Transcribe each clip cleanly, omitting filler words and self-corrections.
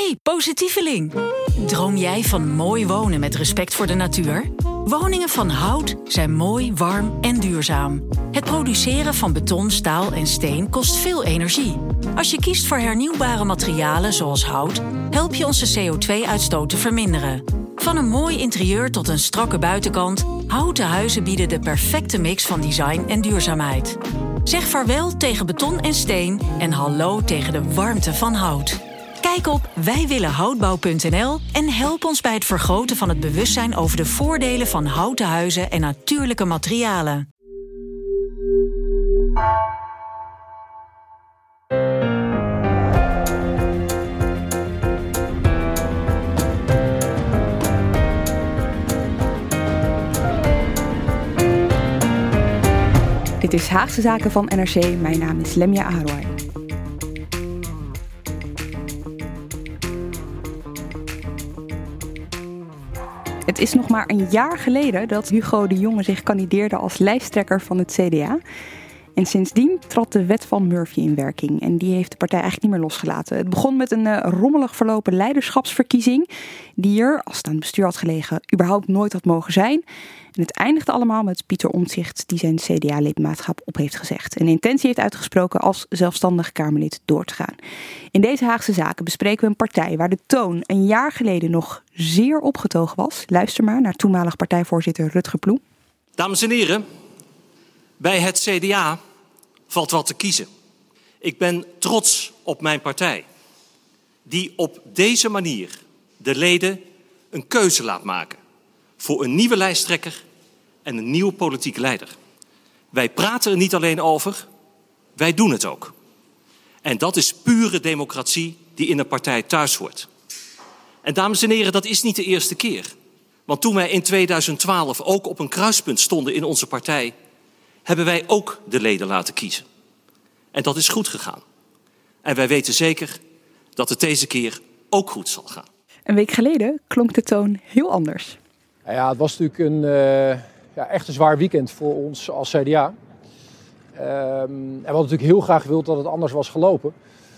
Hey, positieveling! Droom jij van mooi wonen met respect voor de natuur? Woningen van hout zijn mooi, warm en duurzaam. Het produceren van beton, staal en steen kost veel energie. Als je kiest voor hernieuwbare materialen zoals hout, help je onze CO2-uitstoot te verminderen. Van een mooi interieur tot een strakke buitenkant, houten huizen bieden de perfecte mix van design en duurzaamheid. Zeg vaarwel tegen beton en steen en hallo tegen de warmte van hout. Kijk op wijwillenhoutbouw.nl en help ons bij het vergroten van het bewustzijn over de voordelen van houten huizen en natuurlijke materialen. Dit is Haagse Zaken van NRC. Mijn naam is Lemia Aharwai. Het is nog maar een jaar geleden dat Hugo de Jonge zich kandideerde als lijsttrekker van het CDA. En sindsdien trad de wet van Murphy in werking. En die heeft de partij eigenlijk niet meer losgelaten. Het begon met een rommelig verlopen leiderschapsverkiezing. Die er, als het aan het bestuur had gelegen, überhaupt nooit had mogen zijn. En het eindigde allemaal met Pieter Omtzigt, die zijn CDA-lidmaatschap op heeft gezegd. En de intentie heeft uitgesproken als zelfstandig Kamerlid door te gaan. In deze Haagse Zaken bespreken we een partij waar de toon een jaar geleden nog zeer opgetogen was. Luister maar naar toenmalig partijvoorzitter Rutger Ploem. Dames en heren, bij het CDA valt wat te kiezen. Ik ben trots op mijn partij, die op deze manier de leden een keuze laat maken voor een nieuwe lijsttrekker en een nieuwe politieke leider. Wij praten er niet alleen over, wij doen het ook. En dat is pure democratie die in een partij thuis hoort. En dames en heren, dat is niet de eerste keer. Want toen wij in 2012 ook op een kruispunt stonden in onze partij, hebben wij ook de leden laten kiezen. En dat is goed gegaan. En wij weten zeker dat het deze keer ook goed zal gaan. Een week geleden klonk de toon heel anders. Ja, het was natuurlijk echt een zwaar weekend voor ons als CDA. En we hadden natuurlijk heel graag gewild dat het anders was gelopen.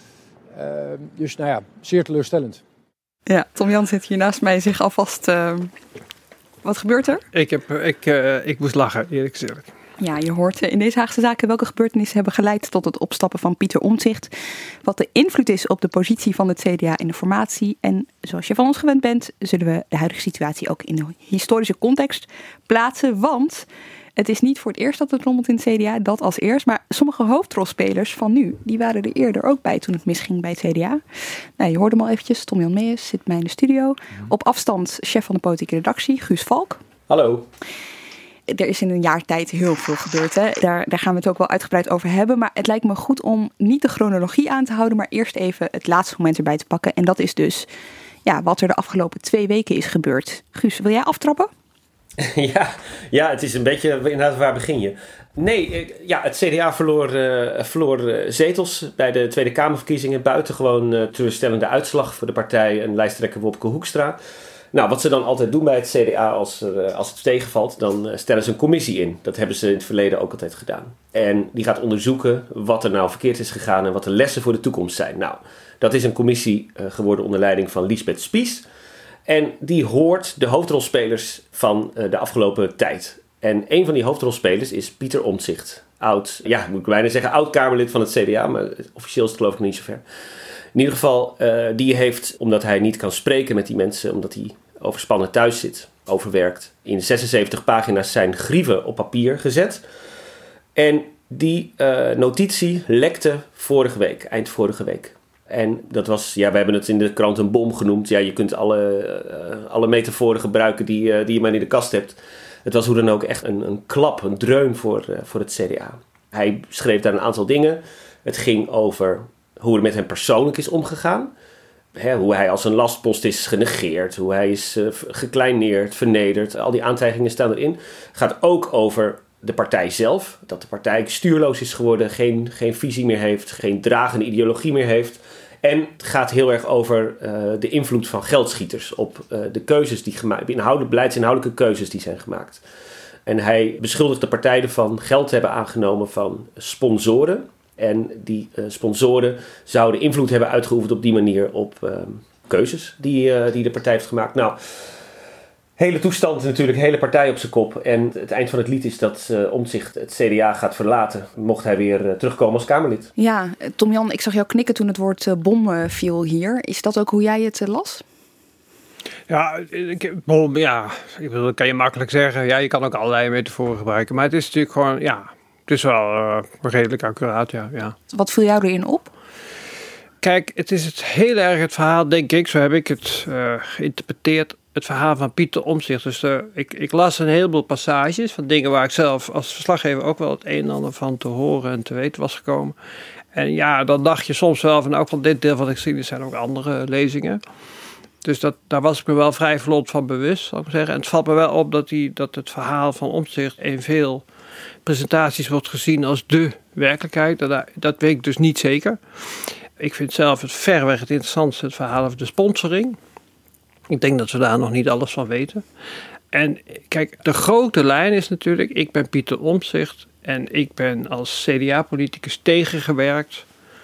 Dus zeer teleurstellend. Ja, Tom Jan zit hier naast mij zich alvast... Wat gebeurt er? Ik moest lachen, eerlijk gezegd. Ja, je hoort in deze Haagse Zaken welke gebeurtenissen hebben geleid tot het opstappen van Pieter Omtzigt. Wat de invloed is op de positie van het CDA in de formatie. En zoals je van ons gewend bent, zullen we de huidige situatie ook in de historische context plaatsen. Want het is niet voor het eerst dat het rommelt in het CDA, dat als eerst. Maar sommige hoofdrolspelers van nu, die waren er eerder ook bij toen het misging bij het CDA. Nou, je hoorde hem al eventjes, Tom Jan Meijers zit bij mij in de studio. Op afstand chef van de politieke redactie, Guus Valk. Hallo. Er is in een jaar tijd heel veel gebeurd. Hè? Daar gaan we het ook wel uitgebreid over hebben. Maar het lijkt me goed om niet de chronologie aan te houden, maar eerst even het laatste moment erbij te pakken. En dat is dus wat er de afgelopen 2 weken is gebeurd. Guus, wil jij aftrappen? Ja, het is een beetje inderdaad, waar begin je? Nee, het CDA verloor zetels bij de Tweede Kamerverkiezingen. Buitengewoon teleurstellende uitslag voor de partij en lijsttrekker Wopke Hoekstra. Nou, wat ze dan altijd doen bij het CDA als het tegenvalt, dan stellen ze een commissie in. Dat hebben ze in het verleden ook altijd gedaan. En die gaat onderzoeken wat er nou verkeerd is gegaan en wat de lessen voor de toekomst zijn. Nou, dat is een commissie geworden onder leiding van Liesbeth Spies. En die hoort de hoofdrolspelers van de afgelopen tijd. En een van die hoofdrolspelers is Pieter Omtzigt. Moet ik bijna zeggen, oud-Kamerlid van het CDA, maar officieel is het geloof ik nog niet zover. In ieder geval, die heeft, omdat hij niet kan spreken met die mensen, omdat hij overspannen thuis zit, overwerkt, in 76 pagina's zijn grieven op papier gezet. En die notitie lekte eind vorige week. En dat was, we hebben het in de krant een bom genoemd. Ja, je kunt alle metaforen gebruiken die je maar in de kast hebt. Het was hoe dan ook echt een klap, een dreun voor het CDA. Hij schreef daar een aantal dingen. Het ging over hoe er met hem persoonlijk is omgegaan. Hoe hij als een lastpost is genegeerd. Hoe hij is gekleineerd, vernederd. Al die aantijgingen staan erin. Het gaat ook over de partij zelf. Dat de partij stuurloos is geworden. Geen visie meer heeft. Geen dragende ideologie meer heeft. En het gaat heel erg over de invloed van geldschieters op de keuzes die gemaakt, beleidsinhoudelijke keuzes die zijn gemaakt. En hij beschuldigt de partij ervan geld te hebben aangenomen van sponsoren. En die sponsoren zouden invloed hebben uitgeoefend op die manier op keuzes die de partij heeft gemaakt. Nou, hele toestand natuurlijk, hele partij op zijn kop. En het eind van het lied is dat Omtzigt het CDA gaat verlaten. Mocht hij weer terugkomen als Kamerlid. Ja, Tom-Jan, ik zag jou knikken toen het woord bom viel hier. Is dat ook hoe jij het las? Ja, bom, ja, ik bedoel, dat kan je makkelijk zeggen. Ja, je kan ook allerlei metaforen gebruiken. Maar het is natuurlijk gewoon, ja, het is wel redelijk accuraat, ja. Wat viel jou erin op? Kijk, het is heel erg het verhaal, denk ik, zo heb ik het geïnterpreteerd, het verhaal van Pieter Omtzigt. Dus ik las een heleboel passages van dingen waar ik zelf als verslaggever ook wel het een en ander van te horen en te weten was gekomen. En ja, dan dacht je soms wel van, ook van dit deel van de geschiedenis zijn ook andere lezingen. Dus daar was ik me wel vrij vlot van bewust, zal ik maar zeggen. En het valt me wel op dat het verhaal van Omtzigt in veel presentaties wordt gezien als de werkelijkheid. Dat weet ik dus niet zeker. Ik vind zelf het verreweg het interessantste het verhaal over de sponsoring. Ik denk dat we daar nog niet alles van weten. En kijk, de grote lijn is natuurlijk, ik ben Pieter Omtzigt en ik ben als CDA-politicus tegengewerkt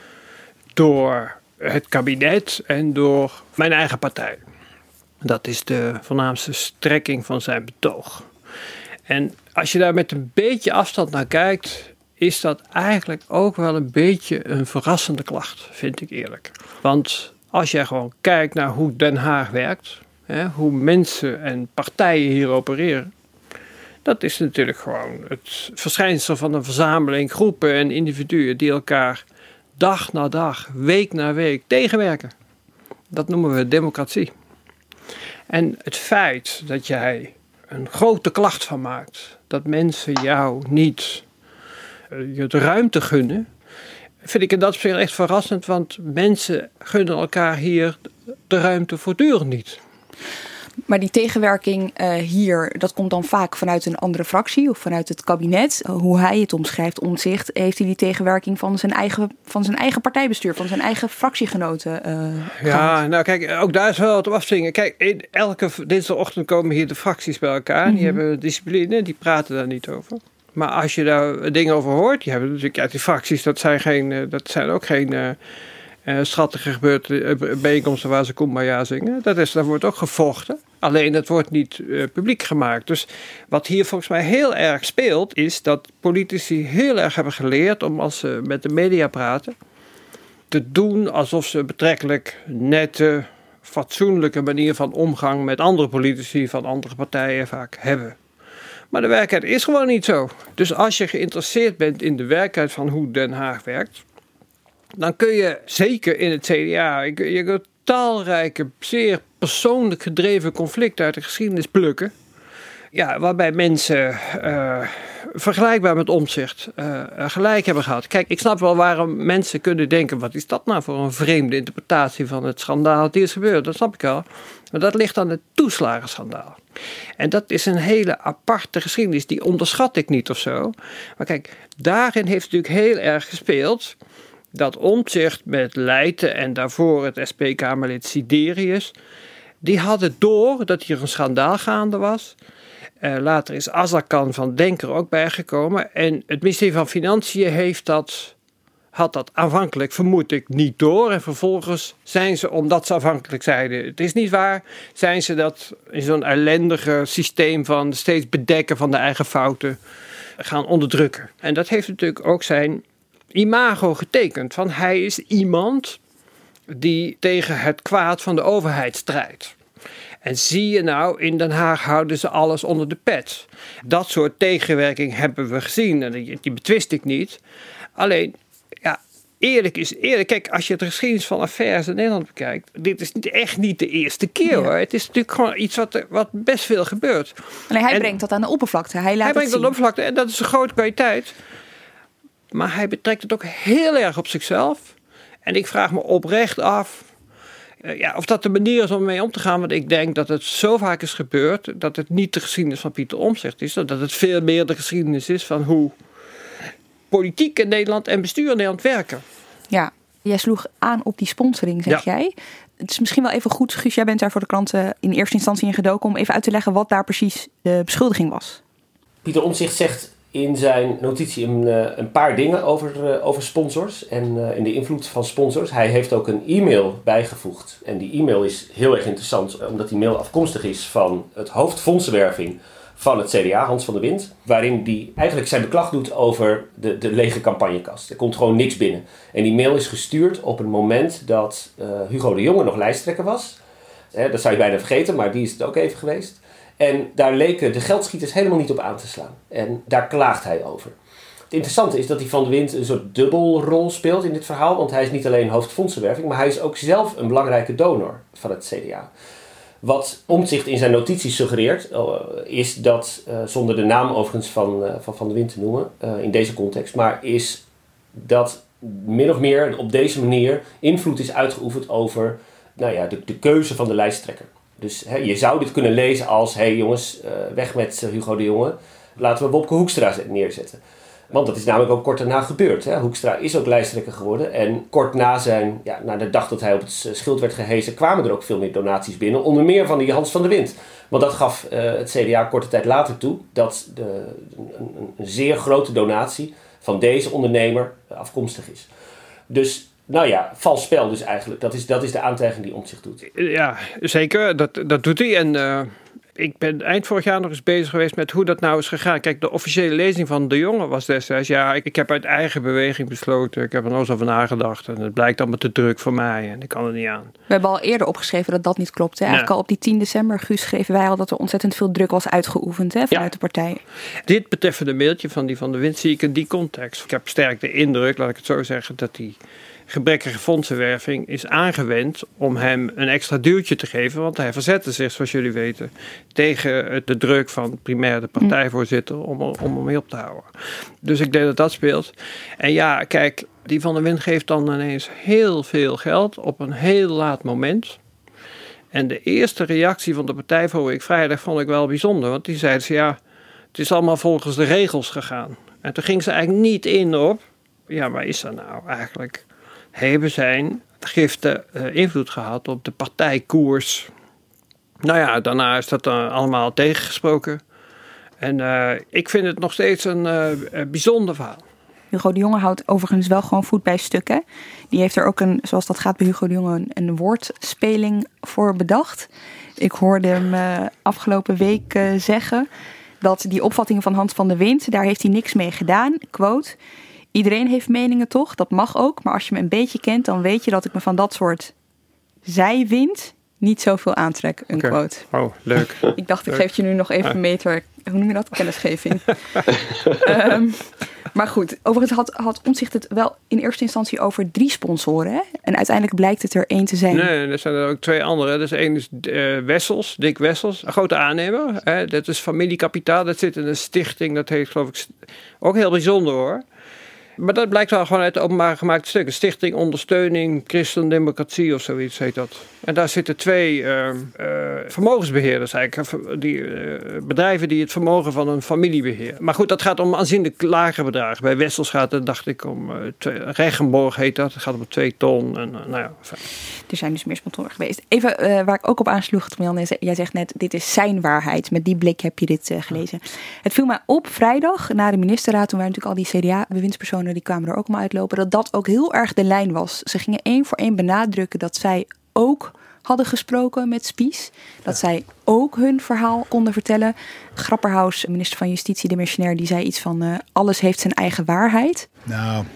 door het kabinet en door mijn eigen partij. Dat is de voornaamste strekking van zijn betoog. En als je daar met een beetje afstand naar kijkt, is dat eigenlijk ook wel een beetje een verrassende klacht, vind ik eerlijk. Want als je gewoon kijkt naar hoe Den Haag werkt, hoe mensen en partijen hier opereren, dat is natuurlijk gewoon het verschijnsel van een verzameling groepen en individuen die elkaar dag na dag, week na week tegenwerken. Dat noemen we democratie. En het feit dat jij een grote klacht van maakt, dat mensen jou niet je de ruimte gunnen, vind ik in dat opzicht echt verrassend, want mensen gunnen elkaar hier de ruimte voortdurend niet. Maar die tegenwerking hier, dat komt dan vaak vanuit een andere fractie of vanuit het kabinet. Hoe hij het omschrijft, Omtzigt, heeft hij die tegenwerking van zijn eigen partijbestuur, van zijn eigen fractiegenoten Ja, nou kijk, ook daar is wel wat op afzingen. Kijk, elke dinsdagochtend komen hier de fracties bij elkaar. Die hebben discipline, die praten daar niet over. Maar als je daar dingen over hoort, die hebben natuurlijk, die fracties, dat zijn ook geen schattige bijeenkomsten waar ze Kumbaya zingen. Daar wordt ook gevochten. Alleen het wordt niet publiek gemaakt. Dus wat hier volgens mij heel erg speelt, is dat politici heel erg hebben geleerd om als ze met de media praten, te doen alsof ze een betrekkelijk nette, fatsoenlijke manier van omgang met andere politici van andere partijen vaak hebben. Maar de werkelijkheid is gewoon niet zo. Dus als je geïnteresseerd bent in de werkelijkheid van hoe Den Haag werkt, dan kun je zeker in het CDA, je kunt talrijke, zeer persoonlijk gedreven conflicten uit de geschiedenis plukken. Ja, waarbij mensen vergelijkbaar met Omtzigt gelijk hebben gehad. Kijk, ik snap wel waarom mensen kunnen denken, wat is dat nou voor een vreemde interpretatie van het schandaal dat hier is gebeurd. Dat snap ik wel. Maar dat ligt aan het toeslagenschandaal. En dat is een hele aparte geschiedenis, die onderschat ik niet of zo. Maar kijk, daarin heeft het natuurlijk heel erg gespeeld dat Omtzigt met Leijten en daarvoor het SP-Kamerlid Siderius, die hadden door dat hier een schandaal gaande was. Later is Azarkan van Denker ook bijgekomen. En het ministerie van Financiën had dat aanvankelijk, vermoed ik, niet door. En vervolgens zijn ze, omdat ze afhankelijk zeiden, het is niet waar, zijn ze dat in zo'n ellendige systeem van steeds bedekken van de eigen fouten gaan onderdrukken. En dat heeft natuurlijk ook zijn imago getekend. Van hij is iemand die tegen het kwaad van de overheid strijdt. En zie je nou, in Den Haag houden ze alles onder de pet. Dat soort tegenwerking hebben we gezien en die betwist ik niet. Alleen, ja, eerlijk is eerlijk. Kijk, als je de geschiedenis van affaires in Nederland bekijkt, dit is echt niet de eerste keer hoor. Het is natuurlijk gewoon iets wat best veel gebeurt. Alleen hij brengt dat aan de oppervlakte. Hij brengt dat aan de oppervlakte en dat is een grote kwaliteit. Maar hij betrekt het ook heel erg op zichzelf. En ik vraag me oprecht af of dat de manier is om mee om te gaan. Want ik denk dat het zo vaak is gebeurd dat het niet de geschiedenis van Pieter Omtzigt is. Dat het veel meer de geschiedenis is van hoe politiek in Nederland en bestuur in Nederland werken. Ja, jij sloeg aan op die sponsoring, zeg jij. Het is misschien wel even goed, Guus, jij bent daar voor de kranten in eerste instantie in gedoken om even uit te leggen wat daar precies de beschuldiging was. Pieter Omtzigt zegt in zijn notitie een paar dingen over sponsors en in de invloed van sponsors. Hij heeft ook een e-mail bijgevoegd. En die e-mail is heel erg interessant, omdat die mail afkomstig is van het hoofd fondsenwerving van het CDA, Hans van der Wint. Waarin hij eigenlijk zijn beklag doet over de lege campagnekast. Er komt gewoon niks binnen. En die mail is gestuurd op een moment dat Hugo de Jonge nog lijsttrekker was. Dat zou je bijna vergeten, maar die is het ook even geweest. En daar leken de geldschieters helemaal niet op aan te slaan. En daar klaagt hij over. Het interessante is dat die Van der Wint een soort dubbelrol speelt in dit verhaal. Want hij is niet alleen hoofd fondsenwerving, maar hij is ook zelf een belangrijke donor van het CDA. Wat Omtzigt in zijn notities suggereert, is dat, zonder de naam overigens van Van der Wint te noemen in deze context, maar is dat min of meer op deze manier invloed is uitgeoefend over de keuze van de lijsttrekker. Dus je zou dit kunnen lezen als, jongens, weg met Hugo de Jonge, laten we Wopke Hoekstra neerzetten. Want dat is namelijk ook kort daarna gebeurd. Hoekstra is ook lijsttrekker geworden. En kort na de dag dat hij op het schild werd gehesen, kwamen er ook veel meer donaties binnen. Onder meer van die Hans van der Wint. Want dat gaf het CDA korte tijd later toe dat een zeer grote donatie van deze ondernemer afkomstig is. Dus vals spel dus eigenlijk. Dat is de aantijging die Omtzigt doet. Ja, zeker. Dat doet hij. En ik ben eind vorig jaar nog eens bezig geweest met hoe dat nou is gegaan. Kijk, de officiële lezing van de Jonge was destijds, ik heb uit eigen beweging besloten. Ik heb er nog eens over nagedacht. En het blijkt allemaal te druk voor mij. En ik kan er niet aan. We hebben al eerder opgeschreven dat dat niet klopt. Hè? Eigenlijk al op die 10 december, Guus, schreven wij al dat er ontzettend veel druk was uitgeoefend vanuit de partij. Dit betreffende mailtje van die Van der Wint zie ik in die context. Ik heb sterk de indruk, laat ik het zo zeggen, dat die gebrekkige fondsenwerving is aangewend om hem een extra duwtje te geven. Want hij verzette zich, zoals jullie weten, tegen de druk van primair de partijvoorzitter om hem mee op te houden. Dus ik denk dat dat speelt. En kijk, die Van der Wint geeft dan ineens heel veel geld op een heel laat moment. En de eerste reactie van de Partij voor ik Vrijdag vond ik wel bijzonder. Want die zeiden ze, het is allemaal volgens de regels gegaan. En toen ging ze eigenlijk niet in op, maar is dat nou eigenlijk? Hebben zijn giften invloed gehad op de partijkoers. Daarna is dat allemaal tegengesproken. En ik vind het nog steeds een bijzonder verhaal. Hugo de Jonge houdt overigens wel gewoon voet bij stukken. Die heeft er ook zoals dat gaat bij Hugo de Jonge, een woordspeling voor bedacht. Ik hoorde hem afgelopen week zeggen dat die opvattingen van Hans van der Wint, daar heeft hij niks mee gedaan. Quote: iedereen heeft meningen toch, dat mag ook. Maar als je me een beetje kent, dan weet je dat ik me van dat soort zijwind niet zoveel aantrek. Unquote. Okay. Oh, leuk. Ik dacht, ik geef je nu nog even mee ter, hoe noem je dat? Kennisgeving. Maar goed, overigens had Omtzigt het wel in eerste instantie over 3 sponsoren. Hè? En uiteindelijk blijkt het er 1 te zijn. Nee, er zijn er ook 2 andere. Dus één is Wessels, Dick Wessels, een grote aannemer. Dat is familiekapitaal, dat zit in een stichting. Dat heet, geloof ik, ook heel bijzonder hoor. Maar dat blijkt wel gewoon uit de openbaar gemaakte stukken. Stichting Ondersteuning Christendemocratie of zoiets heet dat. En daar zitten 2 vermogensbeheerders eigenlijk. Bedrijven die het vermogen van een familie beheren. Maar goed, dat gaat om aanzienlijk lagere bedragen. Bij Wessels gaat het, dacht ik, om Regenborg heet dat. Het gaat om 2 ton. En, Er zijn dus meer sponsoren geweest. Even waar ik ook op aansloeg, jij zegt net, dit is zijn waarheid. Met die blik heb je dit gelezen. Het viel mij op vrijdag, na de ministerraad, toen waren natuurlijk al die CDA-bewindspersonen, die kwamen er ook allemaal uitlopen, dat ook heel erg de lijn was. Ze gingen 1 voor 1 benadrukken dat zij ook hadden gesproken met Spies. Dat zij ook hun verhaal konden vertellen. Grapperhaus, minister van Justitie, demissionair, die zei iets van alles heeft zijn eigen waarheid. Nou,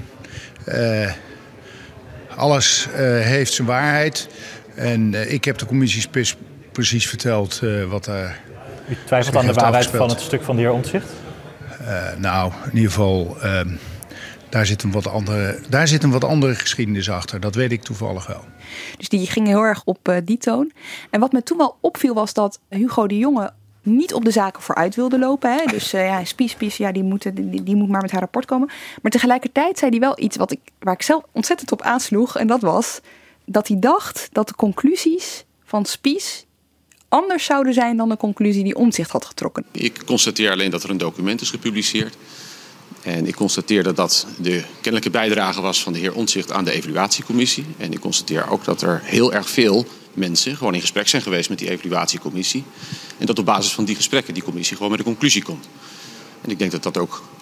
alles heeft zijn waarheid. En ik heb de commissie precies verteld wat er. U twijfelt aan de waarheid van het stuk van de heer Omtzigt? In ieder geval, daar zit een wat andere geschiedenis achter. Dat weet ik toevallig wel. Dus die gingen heel erg op die toon. En wat me toen wel opviel was dat Hugo de Jonge niet op de zaken vooruit wilde lopen. Hè? Dus Spies, die moet maar met haar rapport komen. Maar tegelijkertijd zei hij wel iets waar ik zelf ontzettend op aansloeg. En dat was dat hij dacht dat de conclusies van Spies anders zouden zijn dan de conclusie die Omtzigt had getrokken. Ik constateer alleen dat er een document is gepubliceerd. En ik constateer dat dat de kennelijke bijdrage was van de heer Omtzigt aan de evaluatiecommissie. En ik constateer ook dat er heel erg veel mensen gewoon in gesprek zijn geweest met die evaluatiecommissie. En dat op basis van die gesprekken die commissie gewoon met een conclusie komt. En ik denk dat dat ook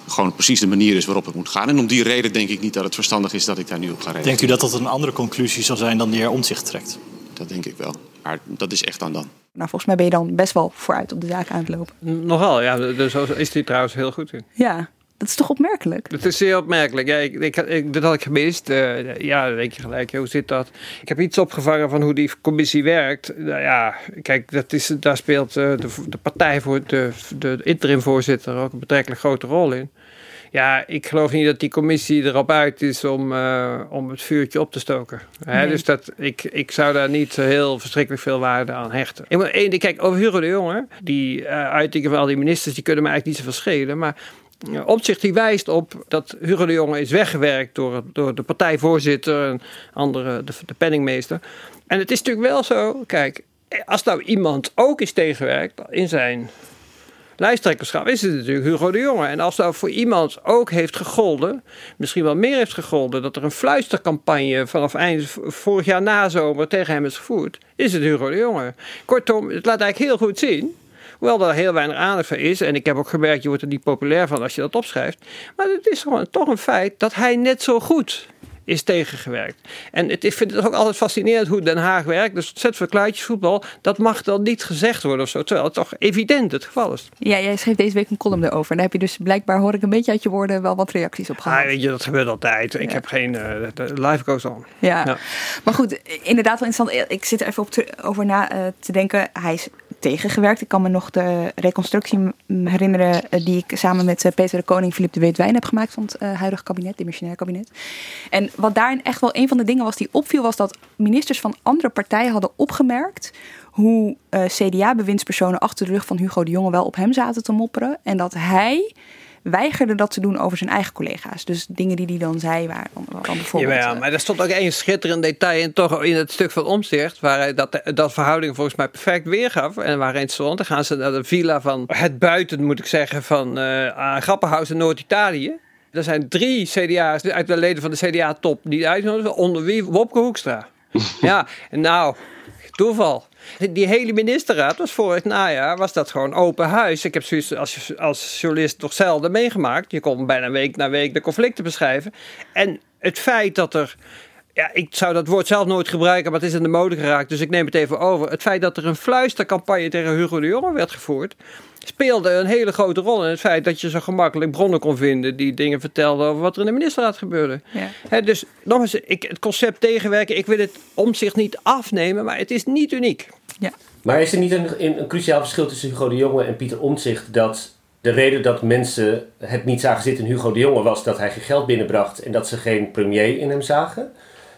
gewoon precies de manier is waarop het moet gaan. En om die reden denk ik niet dat het verstandig is dat ik daar nu op ga reageren. Denkt u dat dat een andere conclusie zal zijn dan de heer Omtzigt trekt? Dat denk ik wel. Maar dat is echt aan dan. Nou, volgens mij ben je dan best wel vooruit op de zaak aan het lopen. Nogal, ja. Dus zo is hij trouwens heel goed in. Ja, dat is toch opmerkelijk? Het is zeer opmerkelijk. Ja, dat had ik gemist. Ja, dan denk je gelijk, hoe zit dat? Ik heb iets opgevangen van hoe die commissie werkt. Nou ja, kijk, daar speelt de partij voor de interim-voorzitter ook een betrekkelijk grote rol in. Ja, ik geloof niet dat die commissie erop uit is om het vuurtje op te stoken. Nee. Dus ik zou daar niet heel verschrikkelijk veel waarde aan hechten. Ik moet één ding, kijk, over Hugo de Jonge, die uitingen van al die ministers, die kunnen me eigenlijk niet zoveel schelen, maar Omtzigt die wijst op dat Hugo de Jonge is weggewerkt door de partijvoorzitter en andere, de penningmeester. En het is natuurlijk wel zo, kijk, als nou iemand ook is tegengewerkt in zijn lijsttrekkerschap, is het natuurlijk Hugo de Jonge. En als nou voor iemand ook heeft gegolden, misschien wel meer heeft gegolden, dat er een fluistercampagne vanaf eind vorig jaar nazomer tegen hem is gevoerd, is het Hugo de Jonge. Kortom, het laat eigenlijk heel goed zien, hoewel er heel weinig aandacht voor is, en ik heb ook gemerkt, je wordt er niet populair van als je dat opschrijft, maar het is gewoon toch een feit dat hij net zo goed is tegengewerkt. En ik vind het ook altijd fascinerend hoe Den Haag werkt. Dus ontzettend veel kluitjesvoetbal, dat mag dan niet gezegd worden of zo. Terwijl het toch evident het geval is. Ja, jij schreef deze week een column erover. En daar heb je dus blijkbaar, hoor ik een beetje uit je woorden, wel wat reacties op gehad. Weet je, dat gebeurt altijd. Ik heb geen life goes on. Ja. Maar goed, inderdaad wel interessant. Ik zit er even over na te denken. Hij is tegengewerkt. Ik kan me nog de reconstructie herinneren die ik samen met Peter de Koning, Philip de Wit-Wijn heb gemaakt van het huidige kabinet, dimissionair kabinet. En wat daarin echt wel een van de dingen was die opviel, was dat ministers van andere partijen hadden opgemerkt hoe CDA-bewindspersonen achter de rug van Hugo de Jonge wel op hem zaten te mopperen. En dat hij weigerde dat te doen over zijn eigen collega's. Dus dingen die hij dan zei waren dan bijvoorbeeld. Ja, maar er stond ook één schitterend detail in het stuk van Omtzigt, waar hij dat verhouding volgens mij perfect weergaf. En waar eens stond, dan gaan ze naar de villa van het buiten, moet ik zeggen, van Grappenhuis in Noord-Italië. Er zijn 3 CDA's uit de leden van de CDA-top die uitnodigen, onder wie Wopke Hoekstra. Ja, nou, toeval. Die hele ministerraad was vorig najaar, was dat gewoon open huis. Ik heb zoiets als journalist nog zelden meegemaakt. Je kon bijna week na week de conflicten beschrijven. En het feit dat er, ja, ik zou dat woord zelf nooit gebruiken, maar het is in de mode geraakt, dus ik neem het even over. Het feit dat er een fluistercampagne tegen Hugo de Jonge werd gevoerd, speelde een hele grote rol in het feit dat je zo gemakkelijk bronnen kon vinden die dingen vertelden over wat er in de ministerraad gebeurde. Ja. Dus nog eens, het concept tegenwerken, ik wil het Omtzigt niet afnemen, maar het is niet uniek. Ja. Maar is er niet een cruciaal verschil tussen Hugo de Jonge en Pieter Omtzigt, dat de reden dat mensen het niet zagen zitten in Hugo de Jonge was dat hij geen geld binnenbracht en dat ze geen premier in hem zagen?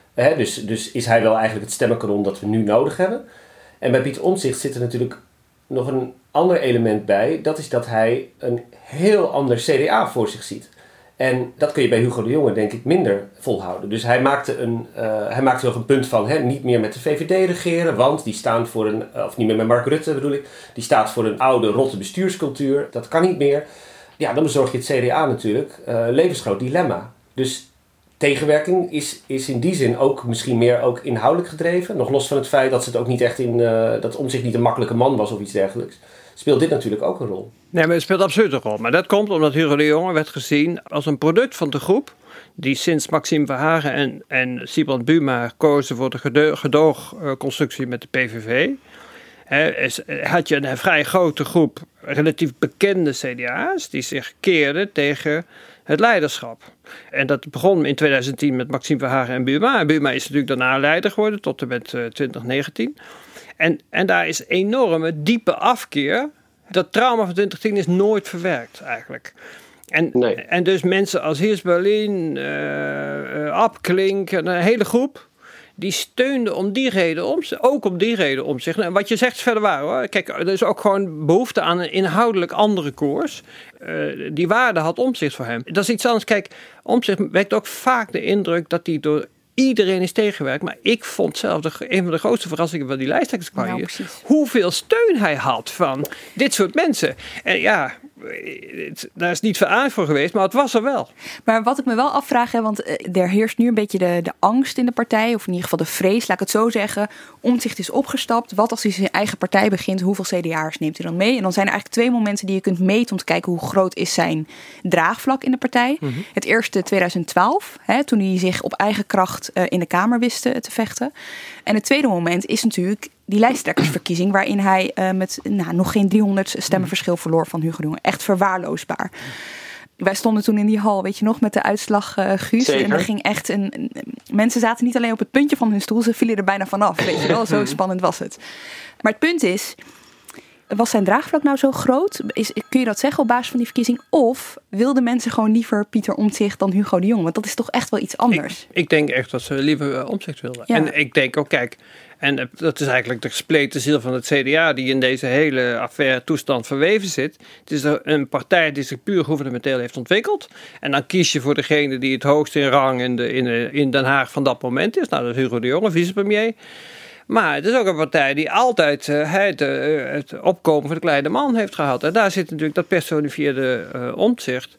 Dus is hij wel eigenlijk het stemmenkanon dat we nu nodig hebben? En bij Pieter Omtzigt zit er natuurlijk nog een ander element bij. Dat is dat hij een heel ander CDA voor zich ziet. En dat kun je bij Hugo de Jonge denk ik minder volhouden. Dus hij maakte nog een punt van niet meer met de VVD regeren. Want die staan voor of niet meer met Mark Rutte bedoel ik. Die staat voor een oude rotte bestuurscultuur. Dat kan niet meer. Ja, dan bezorg je het CDA natuurlijk levensgroot dilemma. Dus tegenwerking is in die zin ook misschien meer ook inhoudelijk gedreven. Nog los van het feit dat ze het ook niet echt dat Omtzigt niet een makkelijke man was of iets dergelijks. Speelt dit natuurlijk ook een rol. Nee, maar het speelt absoluut een rol. Maar dat komt omdat Hugo de Jonge werd gezien als een product van de groep die sinds Maxime Verhagen en Sybrand Buma kozen voor de gedoogconstructie met de PVV. Had je een vrij grote groep relatief bekende CDA's die zich keerden tegen het leiderschap. En dat begon in 2010 met Maxime Verhagen en Buma. En Buma is natuurlijk daarna leider geworden tot en met 2019. En daar is enorme diepe afkeer. Dat trauma van 2010 is nooit verwerkt eigenlijk. En dus mensen als Heers Berlin, Ab Klink, een hele groep, die steunden om die reden Omtzigt. En wat je zegt is verder waar hoor. Kijk, er is ook gewoon behoefte aan een inhoudelijk andere koers. Die waarde had Omtzigt voor hem. Dat is iets anders. Kijk, Omtzigt wekt ook vaak de indruk dat hij door iedereen is tegengewerkt. Maar ik vond zelf een van de grootste verrassingen van die lijsttrekkerscampagne. Hoeveel steun hij had van dit soort mensen. En ja, daar is niet veel aandacht voor geweest, maar het was er wel. Maar wat ik me wel afvraag, want er heerst nu een beetje de angst in de partij, of in ieder geval de vrees, laat ik het zo zeggen. Omtzigt is opgestapt. Wat als hij zijn eigen partij begint? Hoeveel CDA'ers neemt hij dan mee? En dan zijn er eigenlijk 2 momenten die je kunt meten om te kijken hoe groot is zijn draagvlak in de partij. Mm-hmm. Het eerste 2012, toen hij zich op eigen kracht in de Kamer wist te vechten. En het tweede moment is natuurlijk die lijsttrekkersverkiezing, waarin hij met nog geen 300 stemmenverschil verloor van Hugo de Jonge. Echt verwaarloosbaar. Wij stonden toen in die hal, weet je nog, met de uitslag, Guus. Zeker. En er ging echt mensen zaten niet alleen op het puntje van hun stoel, ze vielen er bijna vanaf. Weet je wel, zo spannend was het. Maar het punt is, was zijn draagvlak nou zo groot? Kun je dat zeggen op basis van die verkiezing? Of wilden mensen gewoon liever Pieter Omtzigt dan Hugo de Jonge? Want dat is toch echt wel iets anders. Ik denk echt dat ze liever Omtzigt wilden. Ja. En ik denk ook, kijk, en dat is eigenlijk de gespleten ziel van het CDA die in deze hele affaire toestand verweven zit. Het is een partij die zich puur gouvernementeel heeft ontwikkeld. En dan kies je voor degene die het hoogst in rang in Den Haag van dat moment is. Nou, dat is Hugo de Jonge, vicepremier. Maar het is ook een partij die altijd het opkomen voor de kleine man heeft gehad. En daar zit natuurlijk dat personifieerde Omtzigt.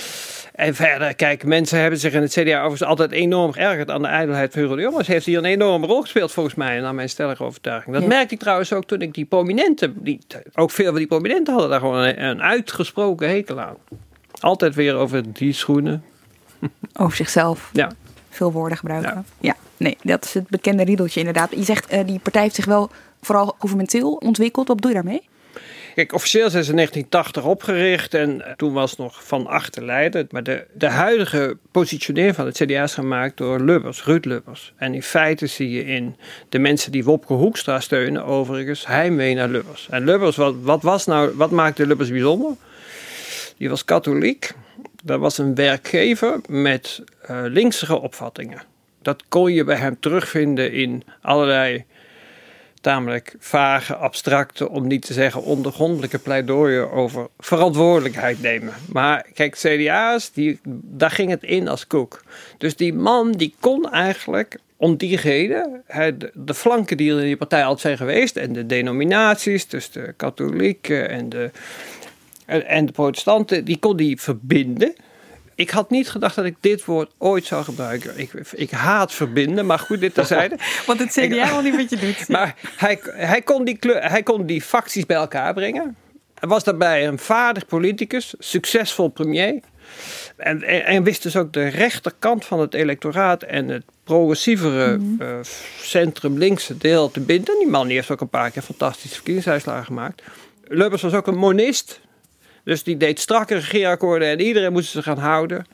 En verder, kijk, mensen hebben zich in het CDA overigens altijd enorm geërgerd aan de ijdelheid van Hugo de Jonge. Ze heeft hier een enorme rol gespeeld volgens mij, naar mijn stellige overtuiging. Dat merkte ik trouwens ook toen ik die prominenten, ook veel van die prominenten hadden daar gewoon een uitgesproken hekel aan. Altijd weer over die schoenen. Over zichzelf. Ja. Veel woorden gebruiken. Ja, nee, dat is het bekende riedeltje inderdaad. Je zegt, die partij heeft zich wel vooral gouvernementeel ontwikkeld. Wat doe je daarmee? Kijk, officieel zijn ze in 1980 opgericht en toen was nog Van Achter leider. Maar de huidige positionering van het CDA is gemaakt door Ruud Lubbers. En in feite zie je in de mensen die Wopke Hoekstra steunen overigens heimwee naar Lubbers. En Lubbers, wat maakte Lubbers bijzonder? Die was katholiek. Dat was een werkgever met linksere opvattingen. Dat kon je bij hem terugvinden in allerlei tamelijk vage, abstracte, om niet te zeggen ondergrondelijke pleidooien over verantwoordelijkheid nemen. Maar kijk, CDA's, daar ging het in als koek. Dus die man die kon eigenlijk om die reden de flanken die er in die partij altijd zijn geweest en de denominaties, dus de katholieken en de protestanten, die kon die verbinden. Ik had niet gedacht dat ik dit woord ooit zou gebruiken. Ik haat verbinden, maar goed, dit terzijde. Want het CDA wel niet wat je doet. Maar hij kon die facties bij elkaar brengen. Hij was daarbij een vaardig politicus, succesvol premier. En wist dus ook de rechterkant van het electoraat en het progressievere centrum-linkse deel te binden. Die man die heeft ook een paar keer fantastische verkiezingsuitslagen gemaakt. Lubbers was ook een monist. Dus die deed strakke regeerakkoorden en iedereen moest zich gaan houden.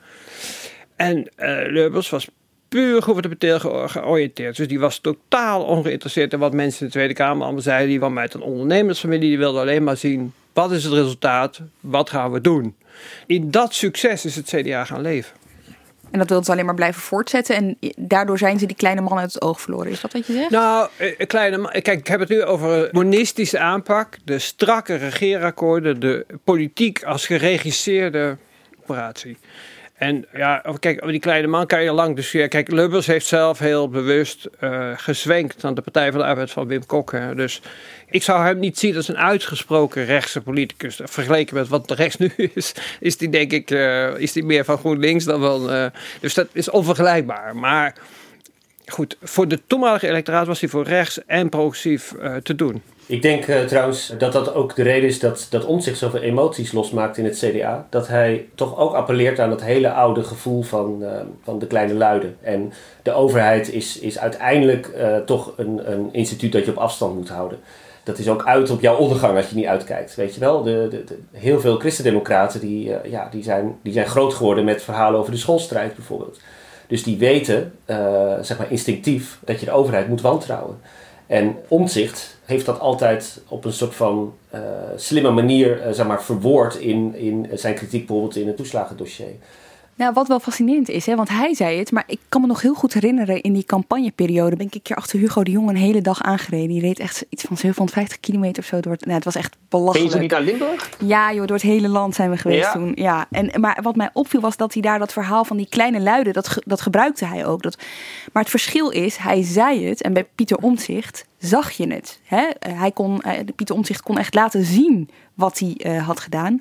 En Lubbers was puur gouvernementeel georiënteerd. Dus die was totaal ongeïnteresseerd in wat mensen in de Tweede Kamer allemaal zeiden. Die kwam uit een ondernemersfamilie, die wilde alleen maar zien, wat is het resultaat, wat gaan we doen. In dat succes is het CDA gaan leven. En dat wil ze alleen maar blijven voortzetten. En daardoor zijn ze die kleine man uit het oog verloren. Is dat wat je zegt? Nou, kijk, ik heb het nu over een monistische aanpak. De strakke regeerakkoorden. De politiek als geregisseerde operatie. En ja, kijk, over die kleine man kan je lang discussiëren. Kijk, Lubbers heeft zelf heel bewust gezwenkt aan de Partij van de Arbeid van Wim Kok. Hè. Dus ik zou hem niet zien als een uitgesproken rechtse politicus. Vergeleken met wat de rechts nu is die denk ik is die meer van GroenLinks dan wel. Dus dat is onvergelijkbaar. Maar goed, voor de toenmalige electoraat was hij voor rechts en progressief te doen. Ik denk trouwens dat dat ook de reden is dat Omtzigt zoveel emoties losmaakt in het CDA. Dat hij toch ook appelleert aan dat hele oude gevoel van de kleine luiden. En de overheid is uiteindelijk toch een instituut dat je op afstand moet houden. Dat is ook uit op jouw ondergang als je niet uitkijkt. Weet je wel, heel veel christendemocraten die zijn groot geworden met verhalen over de schoolstrijd bijvoorbeeld. Dus die weten, zeg maar instinctief, dat je de overheid moet wantrouwen. En Omtzigt heeft dat altijd op een soort van slimme manier zeg maar, verwoord in zijn kritiek bijvoorbeeld in het toeslagendossier. Nou, wat wel fascinerend is, want hij zei het, maar ik kan me nog heel goed herinneren in die campagneperiode ben ik een keer achter Hugo de Jonge een hele dag aangereden. Die reed echt iets van 750 kilometer of zo door. Het was echt belachelijk. Ben je toen niet naar Limburg? Ja, joh, door het hele land zijn we geweest toen. Ja. Maar wat mij opviel was dat hij daar dat verhaal van die kleine luiden, dat gebruikte hij ook. Maar het verschil is, hij zei het en bij Pieter Omtzigt zag je het. Hè? Pieter Omtzigt kon echt laten zien wat hij had gedaan.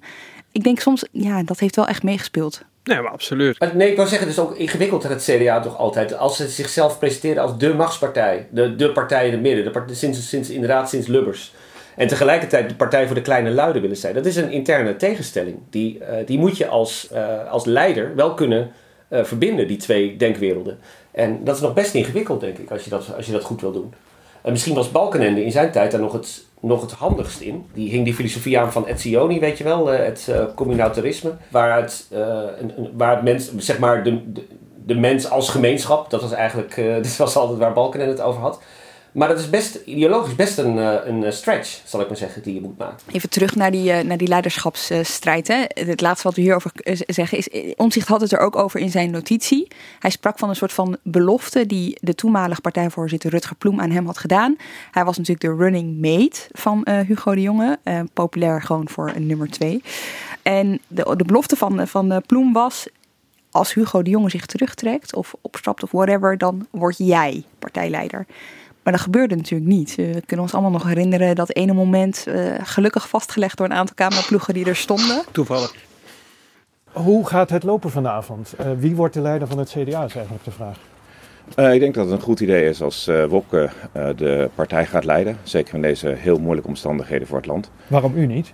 Ik denk soms, dat heeft wel echt meegespeeld. Nee, maar absoluut. Nee, ik wou zeggen, het is ook ingewikkeld dat het CDA toch altijd, als ze zichzelf presenteren als de machtspartij, de partij in het midden, sinds Lubbers. En tegelijkertijd de partij voor de kleine luiden willen zijn. Dat is een interne tegenstelling. Die moet je als leider wel kunnen verbinden, die twee denkwerelden. En dat is nog best ingewikkeld, denk ik, als je dat goed wil doen. En misschien was Balkenende in zijn tijd daar nog het handigst in. Die hing die filosofie aan van Etzioni, weet je wel, het communautarisme. Waar het mens, zeg maar, de mens als gemeenschap, dat was eigenlijk, dit was altijd waar Balkenende het over had. Maar dat is ideologisch best een stretch, zal ik maar zeggen, die je moet maken. Even terug naar die leiderschapsstrijd. Hè. Het laatste wat we hierover zeggen is, Omtzigt had het er ook over in zijn notitie. Hij sprak van een soort van belofte die de toenmalige partijvoorzitter Rutger Ploem aan hem had gedaan. Hij was natuurlijk de running mate van Hugo de Jonge. Populair gewoon voor een nummer 2. En de belofte van Ploem was, als Hugo de Jonge zich terugtrekt of opstapt of whatever, dan word jij partijleider. Maar dat gebeurde natuurlijk niet. We kunnen ons allemaal nog herinneren dat ene moment gelukkig vastgelegd door een aantal cameraploegen die er stonden. Toevallig. Hoe gaat het lopen vanavond? Wie wordt de leider van het CDA, is eigenlijk de vraag. Ik denk dat het een goed idee is als Wopke de partij gaat leiden. Zeker in deze heel moeilijke omstandigheden voor het land. Waarom u niet?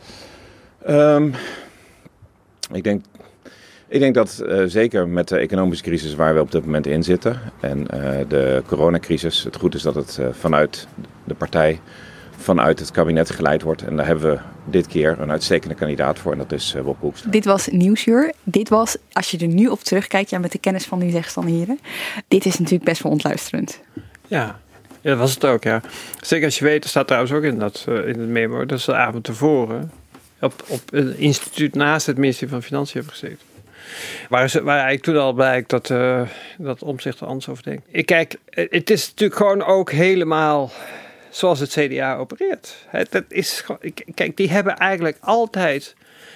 Ik denk dat zeker met de economische crisis waar we op dit moment in zitten en de coronacrisis, het goed is dat het vanuit de partij, vanuit het kabinet geleid wordt. En daar hebben we dit keer een uitstekende kandidaat voor en dat is Wopke Hoekstra. Dit was Nieuwsuur. Dit was, als je er nu op terugkijkt, met de kennis van uw zegstand heren, dit is natuurlijk best wel ontluisterend. Ja, dat was het ook, ja. Zeker als je weet, er staat trouwens ook in het memo, dat ze de avond tevoren op een instituut naast het ministerie van Financiën hebben gezeten. Waar eigenlijk toen al blijkt dat Omtzigt er anders over denkt. Kijk, het is natuurlijk gewoon ook helemaal zoals het CDA opereert. Kijk, die hebben eigenlijk altijd,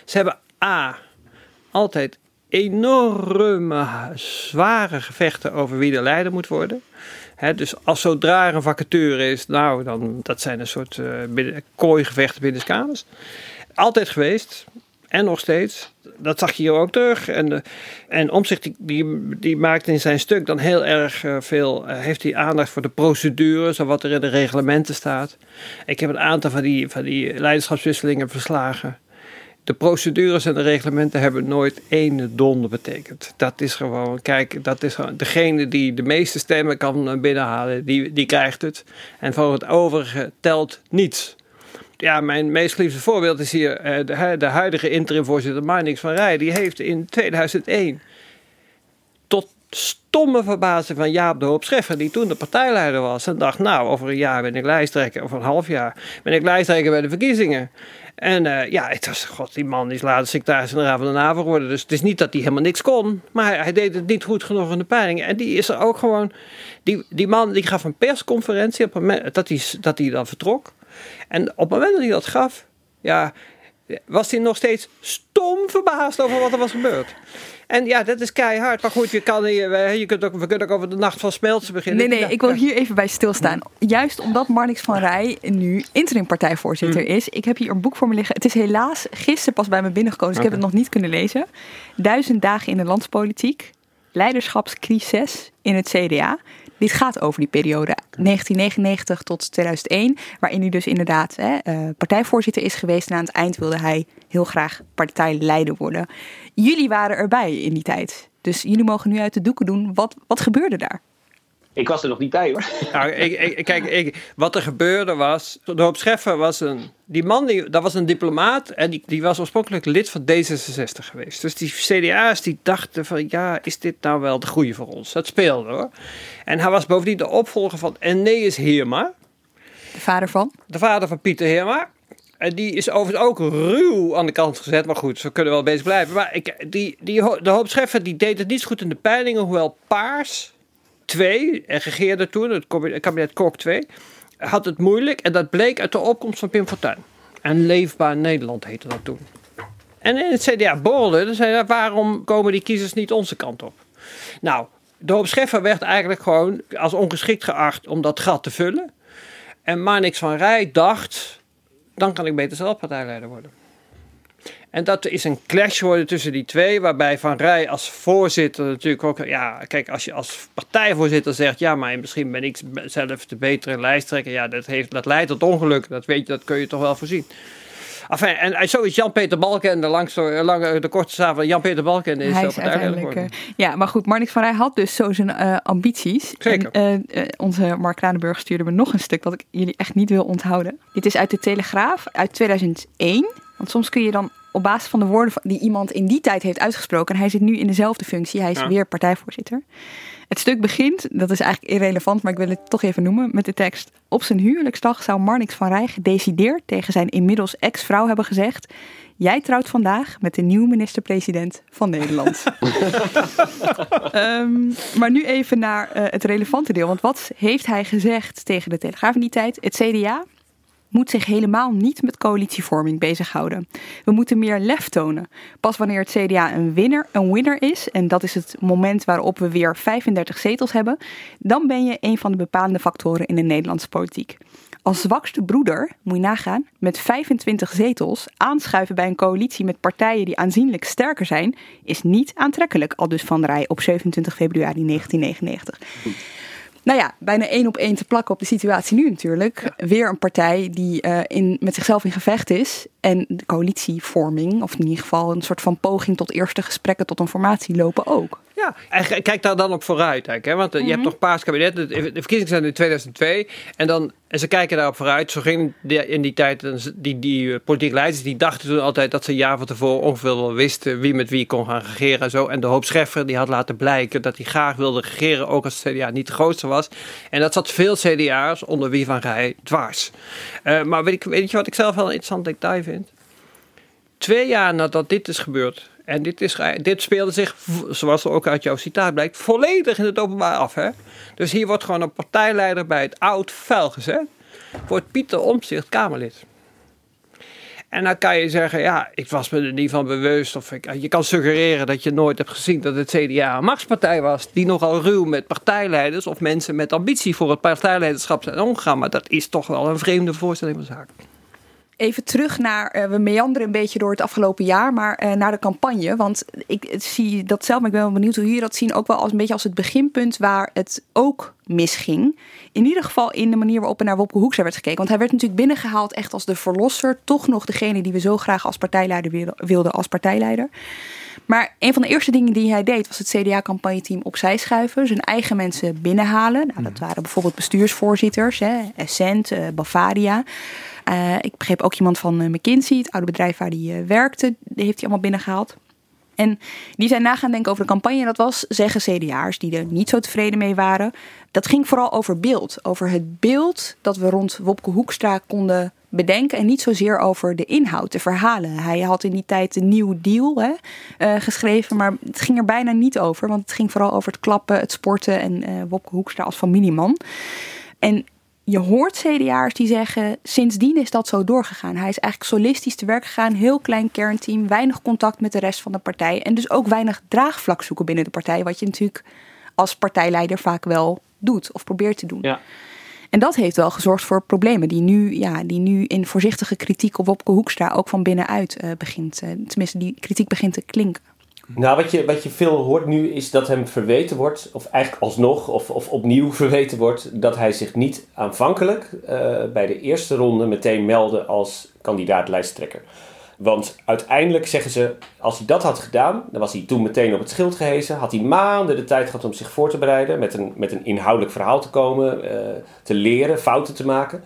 altijd enorme, zware gevechten over wie de leider moet worden. Dus als zodra er een vacature is, dan dat zijn een soort kooigevechten binnen de kamers. Altijd geweest. En nog steeds. Dat zag je hier ook terug. En Omtzigt die maakt in zijn stuk dan heel erg veel, heeft hij aandacht voor de procedures en wat er in de reglementen staat. Ik heb een aantal van die leiderschapswisselingen verslagen. De procedures en de reglementen hebben nooit één donder betekend. Dat is gewoon, degene die de meeste stemmen kan binnenhalen, die krijgt het. En voor het overige telt niets. Ja, mijn meest geliefde voorbeeld is hier de huidige interimvoorzitter Marnix van Rij. Die heeft in 2001 tot stomme verbazing van Jaap de Hoop Scheffer, die toen de partijleider was, en dacht, over een jaar ben ik lijsttrekker, of een half jaar ben ik lijsttrekker bij de verkiezingen. En het was, die man is later secretaris-generaal van de NAVO geworden. Dus het is niet dat hij helemaal niks kon, maar hij deed het niet goed genoeg in de peiling. En die is er ook gewoon, die man die gaf een persconferentie op het moment dat hij dan vertrok. En op het moment dat hij dat gaf, was hij nog steeds stom verbaasd over wat er was gebeurd. En ja, dat is keihard. Maar goed, we kunnen ook over de Nacht van Smeltsen beginnen. Nee, ik wil hier even bij stilstaan. Juist omdat Marnix van Rij nu interim partijvoorzitter is. Ik heb hier een boek voor me liggen. Het is helaas gisteren pas bij me binnengekomen, dus ik heb het nog niet kunnen lezen. 1000 dagen in de landspolitiek. Leiderschapscrisis in het CDA. Dit gaat over die periode 1999 tot 2001, waarin hij dus inderdaad partijvoorzitter is geweest. En aan het eind wilde hij heel graag partijleider worden. Jullie waren erbij in die tijd. Dus jullie mogen nu uit de doeken doen. Wat gebeurde daar? Ik was er nog niet bij, hoor. Nou, wat er gebeurde was, de Hoop Scheffer was dat was een diplomaat en die was oorspronkelijk lid van D66 geweest. Dus die CDA's die dachten van, is dit nou wel de goeie voor ons? Dat speelde, hoor. En hij was bovendien de opvolger van Eneas Heerma. De vader van? De vader van Pieter Heerma. En die is overigens ook ruw aan de kant gezet. Maar goed, ze kunnen wel bezig blijven. Maar de Hoop Scheffer die deed het niet zo goed in de peilingen, hoewel Paars 2, en regeerde toen, het kabinet Kok 2, had het moeilijk. En dat bleek uit de opkomst van Pim Fortuyn. En Leefbaar Nederland heette dat toen. En in het CDA borrelde, dan zei hij, waarom komen die kiezers niet onze kant op? Nou, de Hoop Scheffer werd eigenlijk gewoon als ongeschikt geacht om dat gat te vullen. En Marnix van Rij dacht, dan kan ik beter zelf partijleider worden. En dat is een clash geworden tussen die twee, waarbij Van Rij als voorzitter natuurlijk ook... Ja, kijk, als je als partijvoorzitter zegt... Ja, maar misschien ben ik zelf de betere lijsttrekker. Ja, dat leidt tot ongeluk. Dat weet je, dat kun je toch wel voorzien. Enfin, en zo is Jan-Peter Balkenende de korte zaal van Jan-Peter Balkenende is zo partijleider. Ja, maar goed, Marnix van Rij had dus zo zijn ambities. Zeker. En onze Mark Kranenburg stuurde me nog een stuk dat ik jullie echt niet wil onthouden. Dit is uit de Telegraaf uit 2001. Want soms kun je dan op basis van de woorden die iemand in die tijd heeft uitgesproken... en hij zit nu in dezelfde functie, hij is weer partijvoorzitter... Het stuk begint, dat is eigenlijk irrelevant, maar ik wil het toch even noemen, met de tekst. Op zijn huwelijksdag zou Marnix van Rij gedecideerd tegen zijn inmiddels ex-vrouw hebben gezegd... Jij trouwt vandaag met de nieuwe minister-president van Nederland. Maar nu even naar het relevante deel. Want wat heeft hij gezegd tegen de Telegraaf in die tijd? Het CDA moet zich helemaal niet met coalitievorming bezighouden. We moeten meer lef tonen. Pas wanneer het CDA een winner is, en dat is het moment waarop we weer 35 zetels hebben, dan ben je een van de bepalende factoren in de Nederlandse politiek. Als zwakste broeder, moet je nagaan, met 25 zetels aanschuiven bij een coalitie met partijen die aanzienlijk sterker zijn, is niet aantrekkelijk, aldus Van Rij op 27 februari 1999. Nou ja, bijna 1 op 1 te plakken op de situatie nu natuurlijk. Ja. Weer een partij die met zichzelf in gevecht is. En de coalitievorming, of in ieder geval een soort van poging tot eerste gesprekken tot een formatie lopen ook. Ja, en kijk daar dan op vooruit. Hè? Want je hebt nog Paars kabinet, de verkiezingen zijn in 2002. En ze kijken daarop vooruit. Zo ging in die tijd, die politieke leiders, die dachten toen altijd dat ze een jaar van tevoren ongeveer wel wisten wie met wie kon gaan regeren. En zo. En de Hoop Scheffer die had laten blijken dat hij graag wilde regeren, ook als het CDA niet de grootste was. En dat zat veel CDA'ers, onder wie Van Rij, dwars. Maar weet je wat ik zelf wel een interessant detail vind? 2 jaar nadat dit is gebeurd, en dit speelde zich, zoals er ook uit jouw citaat blijkt, volledig in het openbaar af. Hè? Dus hier wordt gewoon een partijleider bij het oud vuil gezet. Wordt Pieter Omtzigt Kamerlid. En dan kan je zeggen, ja, ik was me er niet van bewust. Of je kan suggereren dat je nooit hebt gezien dat het CDA een machtspartij was. Die nogal ruw met partijleiders of mensen met ambitie voor het partijleiderschap zijn omgegaan. Maar dat is toch wel een vreemde voorstelling van zaken. Even terug naar, we meanderen een beetje door het afgelopen jaar, maar naar de campagne. Want ik zie dat zelf, maar ik ben wel benieuwd hoe jullie dat zien, ook wel als een beetje als het beginpunt waar het ook misging. In ieder geval in de manier waarop er naar Wopke Hoekstra werd gekeken. Want hij werd natuurlijk binnengehaald echt als de verlosser. Toch nog degene die we zo graag als partijleider wilden als partijleider. Maar een van de eerste dingen die hij deed was het CDA-campagneteam opzij schuiven. Zijn eigen mensen binnenhalen. Nou, dat waren bijvoorbeeld bestuursvoorzitters, Essent, Bavaria. Ik begreep ook iemand van McKinsey, het oude bedrijf waar hij werkte. Die heeft hij allemaal binnengehaald. En die zijn na gaan denken over de campagne. Dat was, zeggen CDA'ers die er niet zo tevreden mee waren. Dat ging vooral over beeld. Over het beeld dat we rond Wopke Hoekstra konden bedenken. En niet zozeer over de inhoud, de verhalen. Hij had in die tijd een New Deal geschreven. Maar het ging er bijna niet over. Want het ging vooral over het klappen, het sporten. En Wopke Hoekstra als familieman. En je hoort CDA'ers die zeggen, sindsdien is dat zo doorgegaan. Hij is eigenlijk solistisch te werk gegaan, heel klein kernteam, weinig contact met de rest van de partij. En dus ook weinig draagvlak zoeken binnen de partij, wat je natuurlijk als partijleider vaak wel doet of probeert te doen. Ja. En dat heeft wel gezorgd voor problemen die nu in voorzichtige kritiek op Wopke Hoekstra ook van binnenuit tenminste die kritiek begint te klinken. Nou, wat je veel hoort nu is dat hem verweten wordt, of eigenlijk alsnog of opnieuw verweten wordt, dat hij zich niet aanvankelijk bij de eerste ronde meteen meldde als kandidaat lijsttrekker. Want uiteindelijk zeggen ze, als hij dat had gedaan, dan was hij toen meteen op het schild gehezen, had hij maanden de tijd gehad om zich voor te bereiden, met een inhoudelijk verhaal te komen, te leren, fouten te maken.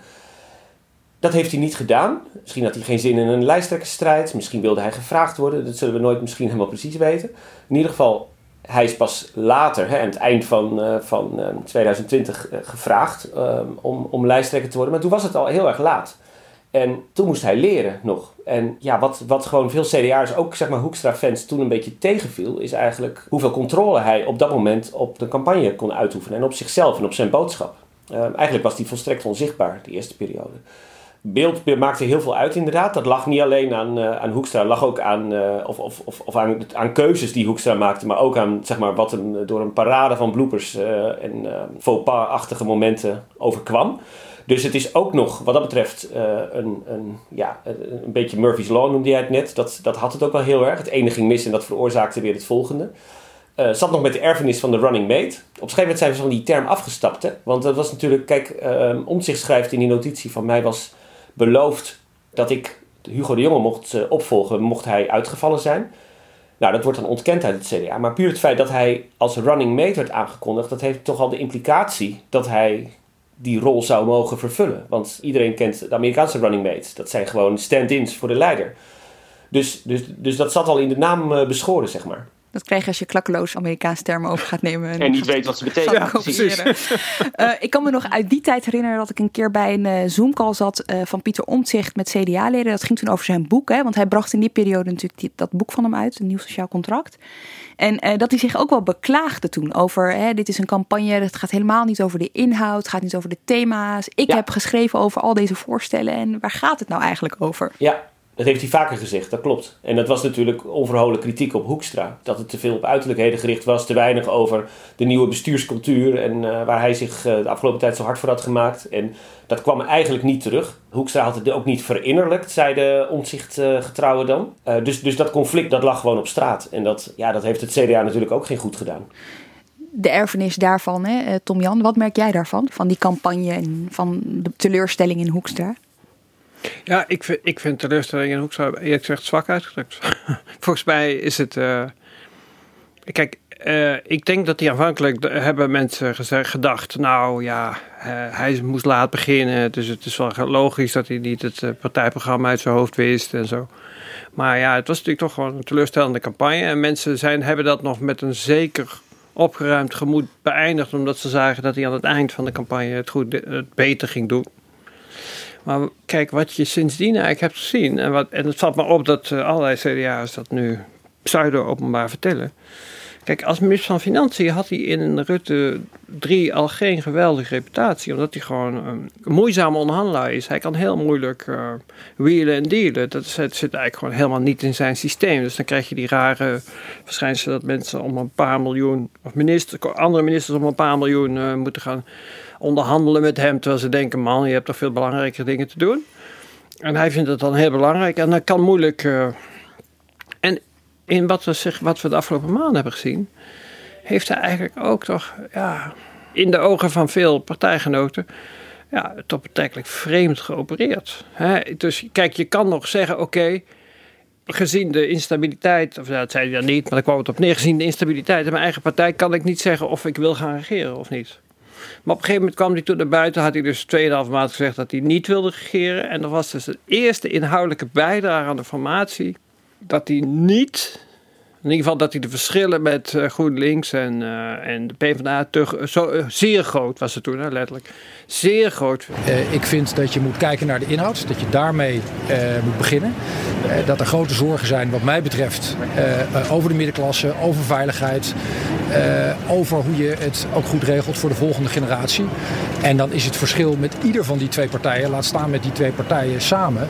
Dat heeft hij niet gedaan. Misschien had hij geen zin in een lijsttrekkersstrijd. Misschien wilde hij gevraagd worden. Dat zullen we nooit misschien helemaal precies weten. In ieder geval, hij is pas later, aan het eind van 2020, gevraagd om lijsttrekker te worden. Maar toen was het al heel erg laat. En toen moest hij leren nog. En ja, wat gewoon veel CDA'ers, ook zeg maar Hoekstra-fans, toen een beetje tegenviel, is eigenlijk hoeveel controle hij op dat moment op de campagne kon uitoefenen. En op zichzelf en op zijn boodschap. Eigenlijk was hij volstrekt onzichtbaar, die eerste periode. Beeld maakte heel veel uit inderdaad. Dat lag niet alleen aan Hoekstra, lag ook aan keuzes die Hoekstra maakte, maar ook aan zeg maar, wat hem door een parade van bloopers en faux pas-achtige momenten overkwam. Dus het is ook nog, wat dat betreft, een beetje Murphy's Law noemde jij het net. Dat had het ook wel heel erg. Het ene ging mis en dat veroorzaakte weer het volgende. Zat nog met de erfenis van de running mate. Op een gegeven moment zijn we van die term afgestapt. Hè? Want dat was natuurlijk, kijk, Omtzigt schrijft in die notitie van mij was beloofd dat ik Hugo de Jonge mocht opvolgen, mocht hij uitgevallen zijn. Nou, dat wordt dan ontkend uit het CDA. Maar puur het feit dat hij als running mate werd aangekondigd, dat heeft toch al de implicatie dat hij die rol zou mogen vervullen. Want iedereen kent de Amerikaanse running mates. Dat zijn gewoon stand-ins voor de leider. Dus dat zat al in de naam beschoren, zeg maar. Dat krijg je als je klakkeloos Amerikaanse termen over gaat nemen. En niet weet wat ze betekenen. Ja, precies. Ik kan me nog uit die tijd herinneren dat ik een keer bij een Zoom-call zat van Pieter Omtzigt met CDA-leden. Dat ging toen over zijn boek. Hè, want hij bracht in die periode natuurlijk dat boek van hem uit, een nieuw sociaal contract. En dat hij zich ook wel beklaagde toen over, dit is een campagne, het gaat helemaal niet over de inhoud, het gaat niet over de thema's. Ik heb geschreven over al deze voorstellen en waar gaat het nou eigenlijk over? Ja. Dat heeft hij vaker gezegd, dat klopt. En dat was natuurlijk onverholen kritiek op Hoekstra. Dat het te veel op uiterlijkheden gericht was, te weinig over de nieuwe bestuurscultuur en waar hij zich de afgelopen tijd zo hard voor had gemaakt. En dat kwam eigenlijk niet terug. Hoekstra had het ook niet verinnerlijkt, zei de Omtzigt getrouwen dan. Dus dat conflict, dat lag gewoon op straat. En dat heeft het CDA natuurlijk ook geen goed gedaan. De erfenis daarvan, Tom-Jan, wat merk jij daarvan? Van die campagne en van de teleurstelling in Hoekstra? Ja, ik vind teleurstelling in Hoekstra eerlijk gezegd zwak uitgedrukt. Volgens mij is het... ik denk dat aanvankelijk hebben mensen gedacht, hij moest laat beginnen, dus het is wel logisch dat hij niet het partijprogramma uit zijn hoofd wist en zo. Maar ja, het was natuurlijk toch gewoon een teleurstellende campagne en mensen hebben dat nog met een zeker opgeruimd gemoed beëindigd, omdat ze zagen dat hij aan het eind van de campagne het beter ging doen. Maar kijk, wat je sindsdien eigenlijk hebt gezien, en het valt me op dat allerlei CDA's dat nu pseudo-openbaar vertellen. Kijk, als minister van Financiën had hij in Rutte 3 al geen geweldige reputatie, omdat hij gewoon een moeizame onderhandelaar is. Hij kan heel moeilijk wheelen en dealen. Dat zit eigenlijk gewoon helemaal niet in zijn systeem. Dus dan krijg je die rare verschijnselen dat mensen om een paar miljoen, of andere ministers om een paar miljoen moeten gaan onderhandelen met hem, terwijl ze denken, man, je hebt toch veel belangrijkere dingen te doen. En hij vindt het dan heel belangrijk en dat kan moeilijk. En in wat we de afgelopen maanden hebben gezien, heeft hij eigenlijk ook toch, in de ogen van veel partijgenoten, toch betrekkelijk vreemd geopereerd. Dus kijk, je kan nog zeggen, oké, gezien de instabiliteit, of dat zei hij dan niet, maar daar kwam het op neer, gezien de instabiliteit in mijn eigen partij, kan ik niet zeggen of ik wil gaan regeren of niet. Maar op een gegeven moment kwam hij toen naar buiten, had hij dus 2,5 maand gezegd dat hij niet wilde regeren. En dat was dus de eerste inhoudelijke bijdrage aan de formatie, dat hij niet, in ieder geval dat hij de verschillen met GroenLinks en de PvdA zeer groot was het toen, letterlijk. Zeer groot. Ik vind dat je moet kijken naar de inhoud, dat je daarmee moet beginnen. Dat er grote zorgen zijn wat mij betreft over de middenklasse, over veiligheid, over hoe je het ook goed regelt voor de volgende generatie. En dan is het verschil met ieder van die twee partijen, laat staan met die twee partijen samen,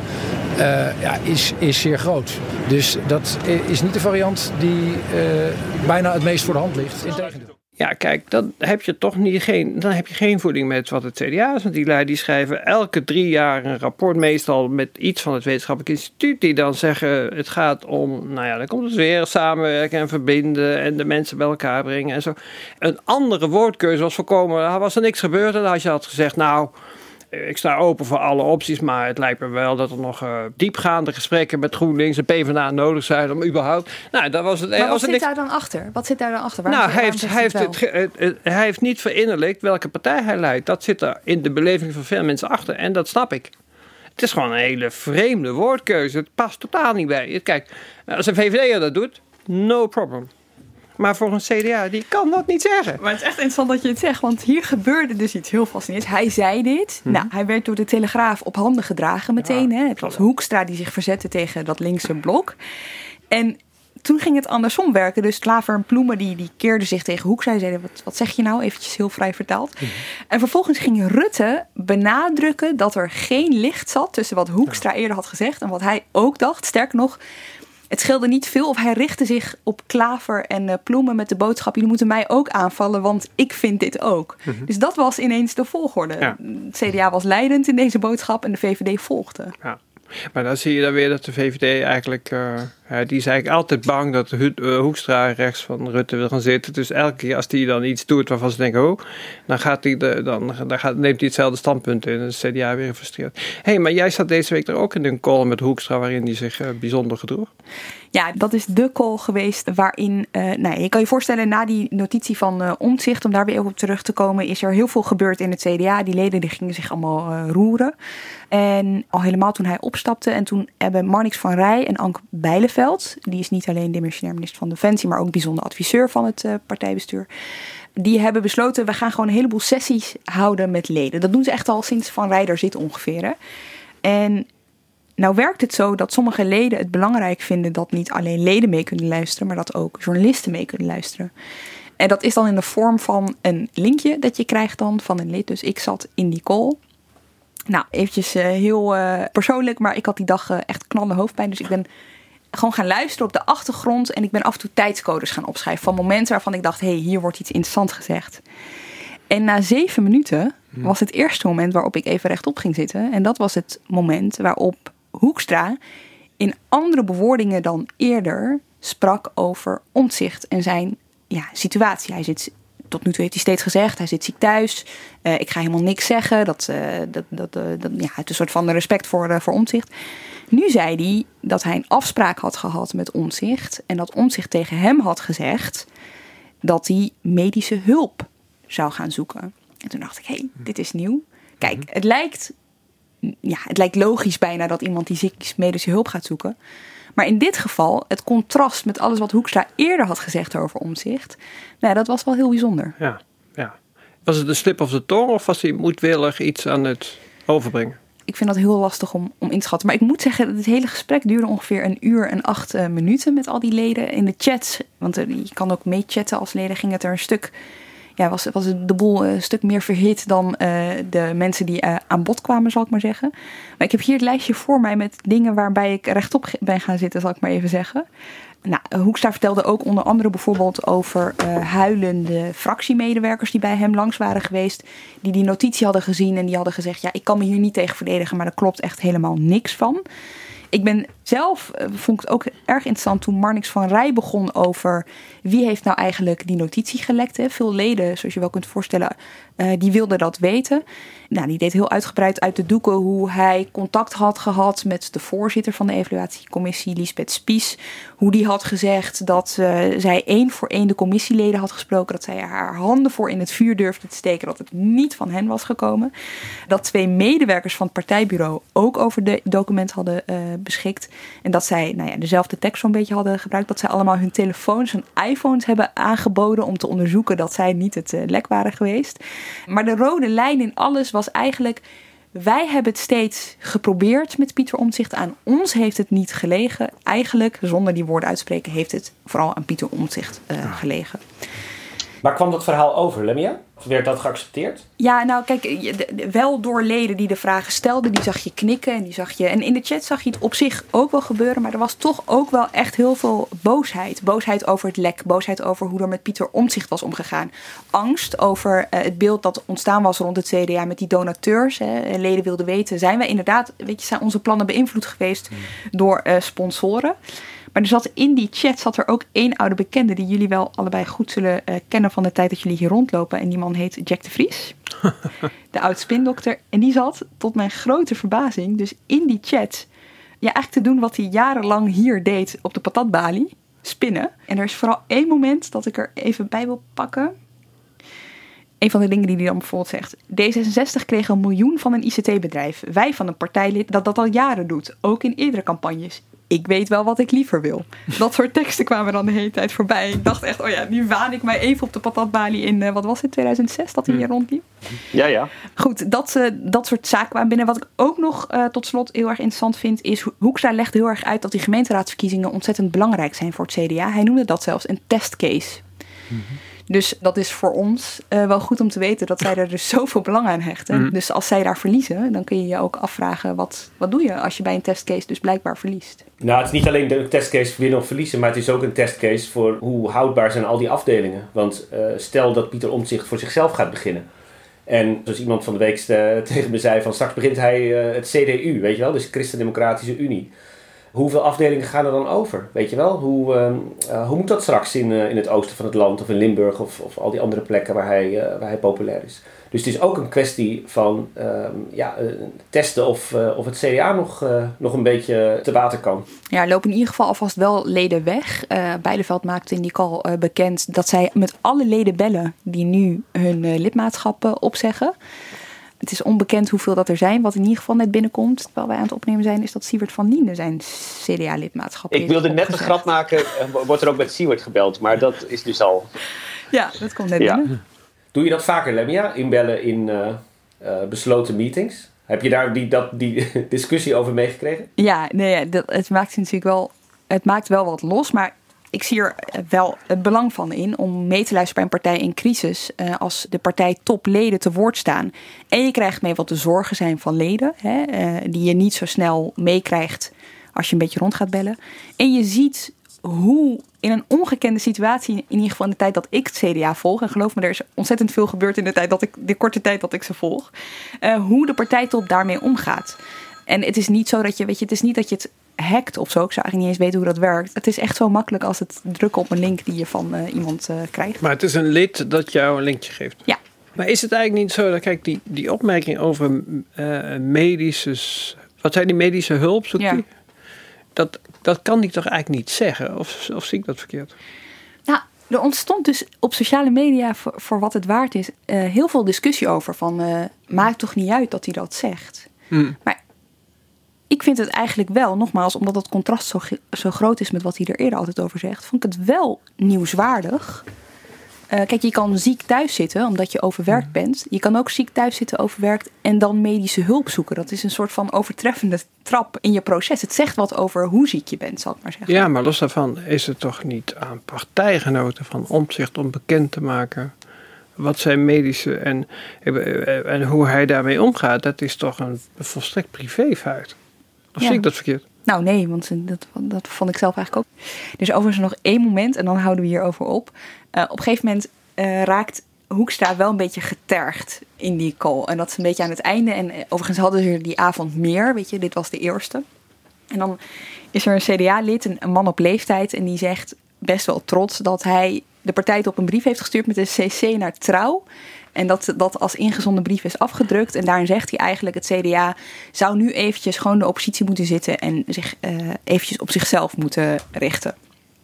is zeer groot. Dus dat is niet de variant die bijna het meest voor de hand ligt. Integendeel. Ja, kijk, dan heb je toch geen voeding met wat het CDA is. Want die lui die schrijven elke 3 jaar een rapport, meestal met iets van het wetenschappelijk instituut, die dan zeggen, het gaat om, dan komt het weer samenwerken en verbinden en de mensen bij elkaar brengen en zo. Een andere woordkeuze was voorkomen, was er niks gebeurd en als je had gezegd, ik sta open voor alle opties, maar het lijkt me wel dat er nog diepgaande gesprekken met GroenLinks en PvdA nodig zijn om überhaupt. Dat was het. Maar wat zit daar dan achter? Hij heeft niet verinnerlijkt welke partij hij leidt. Dat zit er in de beleving van veel mensen achter en dat snap ik. Het is gewoon een hele vreemde woordkeuze. Het past totaal niet bij. Kijk, als een VVD'er dat doet, no problem. Maar voor een CDA, die kan dat niet zeggen. Maar het is echt interessant dat je het zegt. Want hier gebeurde dus iets heel fascinerends. Hij zei dit. Hij werd door de Telegraaf op handen gedragen meteen. Het was Hoekstra die zich verzette tegen dat linkse blok. En toen ging het andersom werken. Dus Klaver en Ploemen die keerden zich tegen Hoekstra. Die zeiden, wat zeg je nou? Eventjes heel vrij vertaald. En vervolgens ging Rutte benadrukken dat er geen licht zat tussen wat Hoekstra eerder had gezegd en wat hij ook dacht. Sterker nog, Het scheelde niet veel of hij richtte zich op Klaver en Ploemen met de boodschap: jullie moeten mij ook aanvallen, want ik vind dit ook. Mm-hmm. Dus dat was ineens de volgorde. Ja. Het CDA was leidend in deze boodschap en de VVD volgde. Ja. Maar dan zie je dan weer dat de VVD eigenlijk, die is eigenlijk altijd bang dat Hoekstra rechts van Rutte wil gaan zitten. Dus elke keer als die dan iets doet waarvan ze denken, dan neemt hij hetzelfde standpunt in. En de CDA weer gefrustreerd. Maar jij zat deze week er ook in een call met Hoekstra waarin hij zich bijzonder gedroeg. Ja, dat is de call geweest waarin, je kan je voorstellen, na die notitie van Omtzigt, om daar weer even op terug te komen, is er heel veel gebeurd in het CDA. Die leden die gingen zich allemaal roeren. En al helemaal toen hij opstapte. En toen hebben Marnix van Rij en Anke Bijleveld, die is niet alleen demissionair minister van Defensie, maar ook bijzonder adviseur van het partijbestuur. Die hebben besloten, we gaan gewoon een heleboel sessies houden met leden. Dat doen ze echt al sinds Van Rij er zit ongeveer. Hè? En nou werkt het zo dat sommige leden het belangrijk vinden dat niet alleen leden mee kunnen luisteren, maar dat ook journalisten mee kunnen luisteren. En dat is dan in de vorm van een linkje dat je krijgt dan van een lid. Dus ik zat in die call. Nou, eventjes heel persoonlijk, maar ik had die dag echt knallende hoofdpijn. Dus ik ben gewoon gaan luisteren op de achtergrond. En ik ben af en toe tijdscodes gaan opschrijven van momenten waarvan ik dacht, hier wordt iets interessants gezegd. En na 7 minuten was het eerste moment waarop ik even rechtop ging zitten. En dat was het moment waarop Hoekstra in andere bewoordingen dan eerder sprak over Omtzigt en zijn situatie. Hij zit, tot nu toe heeft hij steeds gezegd, hij zit ziek thuis. Ik ga helemaal niks zeggen. Dat het een soort van respect voor Omtzigt. Nu zei hij dat hij een afspraak had gehad met Omtzigt. En dat Omtzigt tegen hem had gezegd dat hij medische hulp zou gaan zoeken. En toen dacht ik, dit is nieuw. Kijk, het lijkt logisch bijna dat iemand die ziek is medische hulp gaat zoeken. Maar in dit geval, het contrast met alles wat Hoekstra eerder had gezegd over Omtzigt, dat was wel heel bijzonder. Ja. Was het een slip of de tong of was hij moedwillig iets aan het overbrengen? Ik vind dat heel lastig om in te schatten. Maar ik moet zeggen dat het hele gesprek duurde ongeveer 1 uur en 8 minuten met al die leden in de chats. Want je kan ook mee chatten als leden. Ging het er een stuk, was de boel een stuk meer verhit dan de mensen die aan bod kwamen, zal ik maar zeggen. Maar ik heb hier het lijstje voor mij met dingen waarbij ik rechtop ben gaan zitten, zal ik maar even zeggen. Hoekstra vertelde ook onder andere bijvoorbeeld over huilende fractiemedewerkers die bij hem langs waren geweest, die notitie hadden gezien en die hadden gezegd, ik kan me hier niet tegen verdedigen, maar daar klopt echt helemaal niks van. Ik ben zelf, vond ik het ook erg interessant toen Marnix van Rij begon over wie heeft nou eigenlijk die notitie gelekt. Hè? Veel leden, zoals je wel kunt voorstellen, die wilden dat weten. Die deed heel uitgebreid uit de doeken hoe hij contact had gehad met de voorzitter van de evaluatiecommissie, Liesbeth Spies. Hoe die had gezegd dat zij 1 voor 1 de commissieleden had gesproken. Dat zij haar handen voor in het vuur durfde te steken. Dat het niet van hen was gekomen. Dat 2 medewerkers van het partijbureau ook over de documenten hadden beschikt. En dat zij dezelfde tekst zo'n beetje hadden gebruikt. Dat zij allemaal hun telefoons, hun iPhones hebben aangeboden om te onderzoeken dat zij niet het lek waren geweest. Maar de rode lijn in alles was eigenlijk, wij hebben het steeds geprobeerd met Pieter Omtzigt. Aan ons heeft het niet gelegen. Eigenlijk, zonder die woorden uitspreken, heeft het vooral aan Pieter Omtzigt gelegen. Maar kwam dat verhaal over, Lemia? Werd dat geaccepteerd? Ja, kijk, wel door leden die de vragen stelden, die zag je knikken en die zag je. En in de chat zag je het op zich ook wel gebeuren, maar er was toch ook wel echt heel veel boosheid. Boosheid over het lek, boosheid over hoe er met Pieter Omtzigt was omgegaan. Angst over het beeld dat ontstaan was rond het CDA met die donateurs. Leden wilden weten, zijn wij inderdaad, zijn onze plannen beïnvloed geweest door sponsoren? Maar er zat in die chat ook 1 oude bekende die jullie wel allebei goed zullen kennen van de tijd dat jullie hier rondlopen. En die man heet Jack de Vries, de oud-spindokter. En die zat, tot mijn grote verbazing, dus in die chat, eigenlijk te doen wat hij jarenlang hier deed op de patatbalie, spinnen. En er is vooral 1 moment dat ik er even bij wil pakken. Een van de dingen die hij dan bijvoorbeeld zegt. D66 kreeg 1 miljoen van een ICT-bedrijf. Wij van een partijlid dat al jaren doet, ook in eerdere campagnes. Ik weet wel wat ik liever wil. Dat soort teksten kwamen dan de hele tijd voorbij. Ik dacht echt, nu waan ik mij even op de patatbalie in, wat was het, 2006 dat hij hier rondliep? Ja. Goed, dat soort zaken kwamen binnen. Wat ik ook nog tot slot heel erg interessant vind, is Hoekstra legt heel erg uit dat die gemeenteraadsverkiezingen ontzettend belangrijk zijn voor het CDA. Hij noemde dat zelfs een testcase. Dus dat is voor ons wel goed om te weten dat zij er dus zoveel belang aan hechten. Mm. Dus als zij daar verliezen, dan kun je je ook afvragen, wat doe je als je bij een testcase dus blijkbaar verliest? Nou, het is niet alleen de testcase winnen of verliezen, maar het is ook een testcase voor hoe houdbaar zijn al die afdelingen. Want stel dat Pieter Omtzigt voor zichzelf gaat beginnen. En zoals iemand van de week tegen me zei, van straks begint hij het CDU, weet je wel, dus Christen-Democratische Unie. Hoeveel afdelingen gaan er dan over, weet je wel? Hoe moet dat straks in het oosten van het land of in Limburg of al die andere plekken waar hij populair is? Dus het is ook een kwestie van testen of het CDA nog een beetje te water kan. Ja, er lopen in ieder geval alvast wel leden weg. Bijleveld maakte in die call bekend dat zij met alle leden bellen die nu hun lidmaatschap opzeggen. Het is onbekend hoeveel dat er zijn. Wat in ieder geval net binnenkomt, terwijl wij aan het opnemen zijn, is dat Siewert van Liende zijn CDA-lidmaatschap Ik wilde net een grap maken, wordt er ook met Siewert gebeld, maar dat is dus al... Ja, dat komt net binnen. Doe je dat vaker, Lemia? Inbellen in besloten meetings? Heb je daar die discussie over meegekregen? Ja, het maakt natuurlijk wel... Het maakt wel wat los, maar ik zie er wel het belang van in om mee te luisteren bij een partij in crisis. Als de partij topleden te woord staan. En je krijgt mee wat de zorgen zijn van leden. Die je niet zo snel meekrijgt als je een beetje rond gaat bellen. En je ziet hoe in een ongekende situatie, in ieder geval in de tijd dat ik het CDA volg. En geloof me, er is ontzettend veel gebeurd in de korte tijd dat ik ze volg. Hoe de partijtop daarmee omgaat. En het is niet zo dat het is niet dat je het hackt of zo. Ik zou eigenlijk niet eens weten hoe dat werkt. Het is echt zo makkelijk als het drukken op een link die je van iemand krijgt. Maar het is een lid dat jou een linkje geeft. Ja. Maar is het eigenlijk niet zo dat, kijk, die opmerking over medische... Wat zijn die medische hulp, zoekt die? Dat kan die toch eigenlijk niet zeggen? Of zie ik dat verkeerd? Nou, er ontstond dus op sociale media, voor wat het waard is, heel veel discussie over. Van, maakt toch niet uit dat hij dat zegt? Maar ik vind het eigenlijk wel, nogmaals, omdat het contrast zo groot is met wat hij er eerder altijd over zegt, vond ik het wel nieuwswaardig. Kijk, je kan ziek thuis zitten omdat je overwerkt bent. Je kan ook ziek thuis zitten, overwerkt en dan medische hulp zoeken. Dat is een soort van overtreffende trap in je proces. Het zegt wat over hoe ziek je bent, zal ik maar zeggen. Ja, maar los daarvan is het toch niet aan partijgenoten van Omtzigt om bekend te maken wat zijn medische en hoe hij daarmee omgaat. Dat is toch een volstrekt privéfeit. Of zie ik dat verkeerd? Nou nee, want dat vond ik zelf eigenlijk ook. Er is overigens nog één moment en dan houden we hierover op. Op een gegeven moment raakt Hoekstra wel een beetje getergd in die call. En dat is een beetje aan het einde. En overigens hadden ze die avond meer, weet je. Dit was de eerste. En dan is er een CDA-lid, een man op leeftijd. En die zegt best wel trots dat hij de partij op een brief heeft gestuurd met een cc naar Trouw. En dat als ingezonden brief is afgedrukt. En daarin zegt hij eigenlijk, het CDA zou nu eventjes gewoon de oppositie moeten zitten en zich eventjes op zichzelf moeten richten.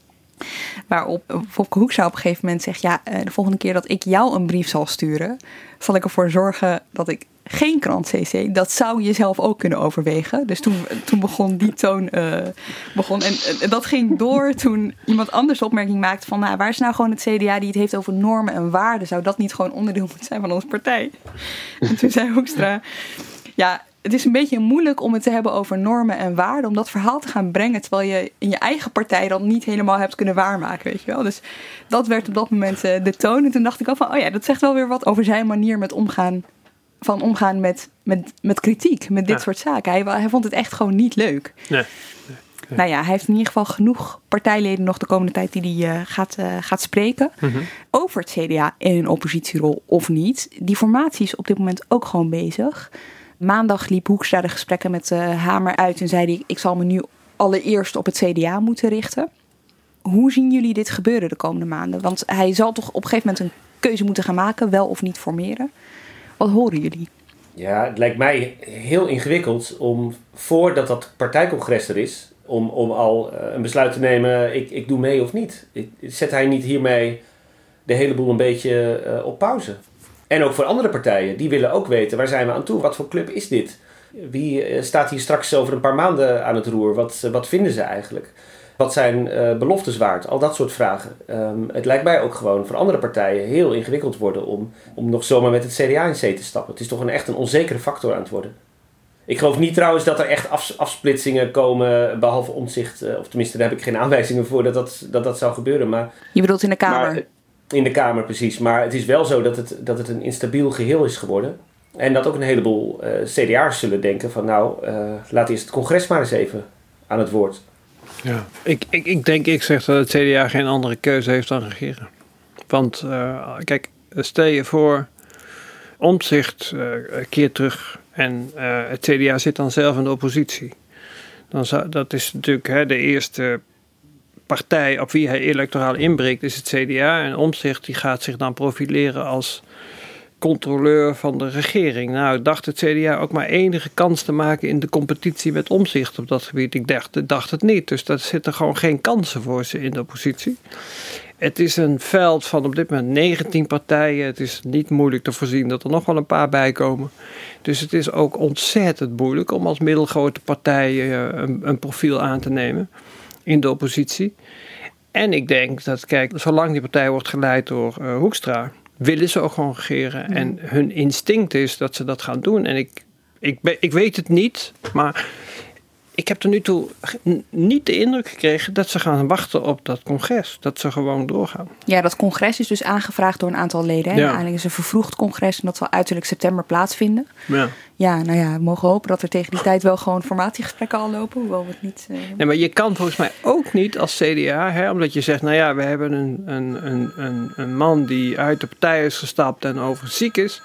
Waarop Wopke Hoekstra op een gegeven moment zegt, ja, de volgende keer dat ik jou een brief zal sturen, zal ik ervoor zorgen dat ik geen krant CC. Dat zou je zelf ook kunnen overwegen. Dus toen begon die toon. En dat ging door toen iemand anders opmerking maakte van, nou, waar is nou gewoon het CDA die het heeft over normen en waarden? Zou dat niet gewoon onderdeel moeten zijn van onze partij? En toen zei Hoekstra, ja, het is een beetje moeilijk om het te hebben over normen en waarden, om dat verhaal te gaan brengen, terwijl je in je eigen partij dat niet helemaal hebt kunnen waarmaken, weet je wel. Dus dat werd op dat moment de toon. En toen dacht ik ook van, oh ja, dat zegt wel weer wat over zijn manier met omgaan met kritiek, met dit soort zaken. Hij vond het echt gewoon niet leuk. Nee. Nou ja, hij heeft in ieder geval genoeg partijleden nog de komende tijd die hij gaat spreken. Mm-hmm. Over het CDA in een oppositierol of niet. Die formatie is op dit moment ook gewoon bezig. Maandag liep Hoekstra de gesprekken met Hamer uit en zei hij, ik zal me nu allereerst op het CDA moeten richten. Hoe zien jullie dit gebeuren de komende maanden? Want hij zal toch op een gegeven moment een keuze moeten gaan maken, wel of niet formeren. Wat horen jullie? Ja, het lijkt mij heel ingewikkeld om, voordat dat partijcongres er is, om al een besluit te nemen, ik doe mee of niet. Zet hij niet hiermee de hele boel een beetje op pauze? En ook voor andere partijen, die willen ook weten, waar zijn we aan toe? Wat voor club is dit? Wie staat hier straks over een paar maanden aan het roer? Wat vinden ze eigenlijk? Wat zijn beloftes waard? Al dat soort vragen. Het lijkt mij ook gewoon voor andere partijen heel ingewikkeld worden om nog zomaar met het CDA in zee te stappen. Het is toch echt een onzekere factor aan het worden. Ik geloof niet trouwens dat er echt afsplitsingen komen, behalve Omtzigt. Of tenminste, daar heb ik geen aanwijzingen voor dat zou gebeuren. Maar, je bedoelt in de Kamer? in de Kamer precies. Maar het is wel zo dat het een instabiel geheel is geworden. En dat ook een heleboel CDA'ers zullen denken van laat eerst het congres maar eens even aan het woord. Ja, ik zeg dat het CDA geen andere keuze heeft dan regeren. Want kijk, stel je voor, Omtzigt keert terug en het CDA zit dan zelf in de oppositie. Dat is natuurlijk de eerste partij op wie hij electoraal inbreekt, is het CDA. En Omtzigt die gaat zich dan profileren als controleur van de regering. Nou, dacht het CDA ook maar enige kans te maken in de competitie met Omtzigt op dat gebied. Ik dacht het niet. Dus daar zitten gewoon geen kansen voor ze in de oppositie. Het is een veld van op dit moment 19 partijen. Het is niet moeilijk te voorzien dat er nog wel een paar bij komen. Dus het is ook ontzettend moeilijk om als middelgrote partij een profiel aan te nemen in de oppositie. En ik denk dat, kijk, zolang die partij wordt geleid door Hoekstra, willen ze ook gewoon regeren. Ja. En hun instinct is dat ze dat gaan doen. En ik weet het niet, maar ik heb tot nu toe niet de indruk gekregen dat ze gaan wachten op dat congres. Dat ze gewoon doorgaan. Ja, dat congres is dus aangevraagd door een aantal leden. Ja. Eigenlijk is een vervroegd congres en dat zal uiterlijk september plaatsvinden. Ja, we mogen hopen dat er tegen die tijd wel gewoon formatiegesprekken al lopen. Hoewel we het niet... Nee, maar je kan volgens mij ook niet als CDA, omdat je zegt, we hebben een man die uit de partij is gestapt en overigens ziek is.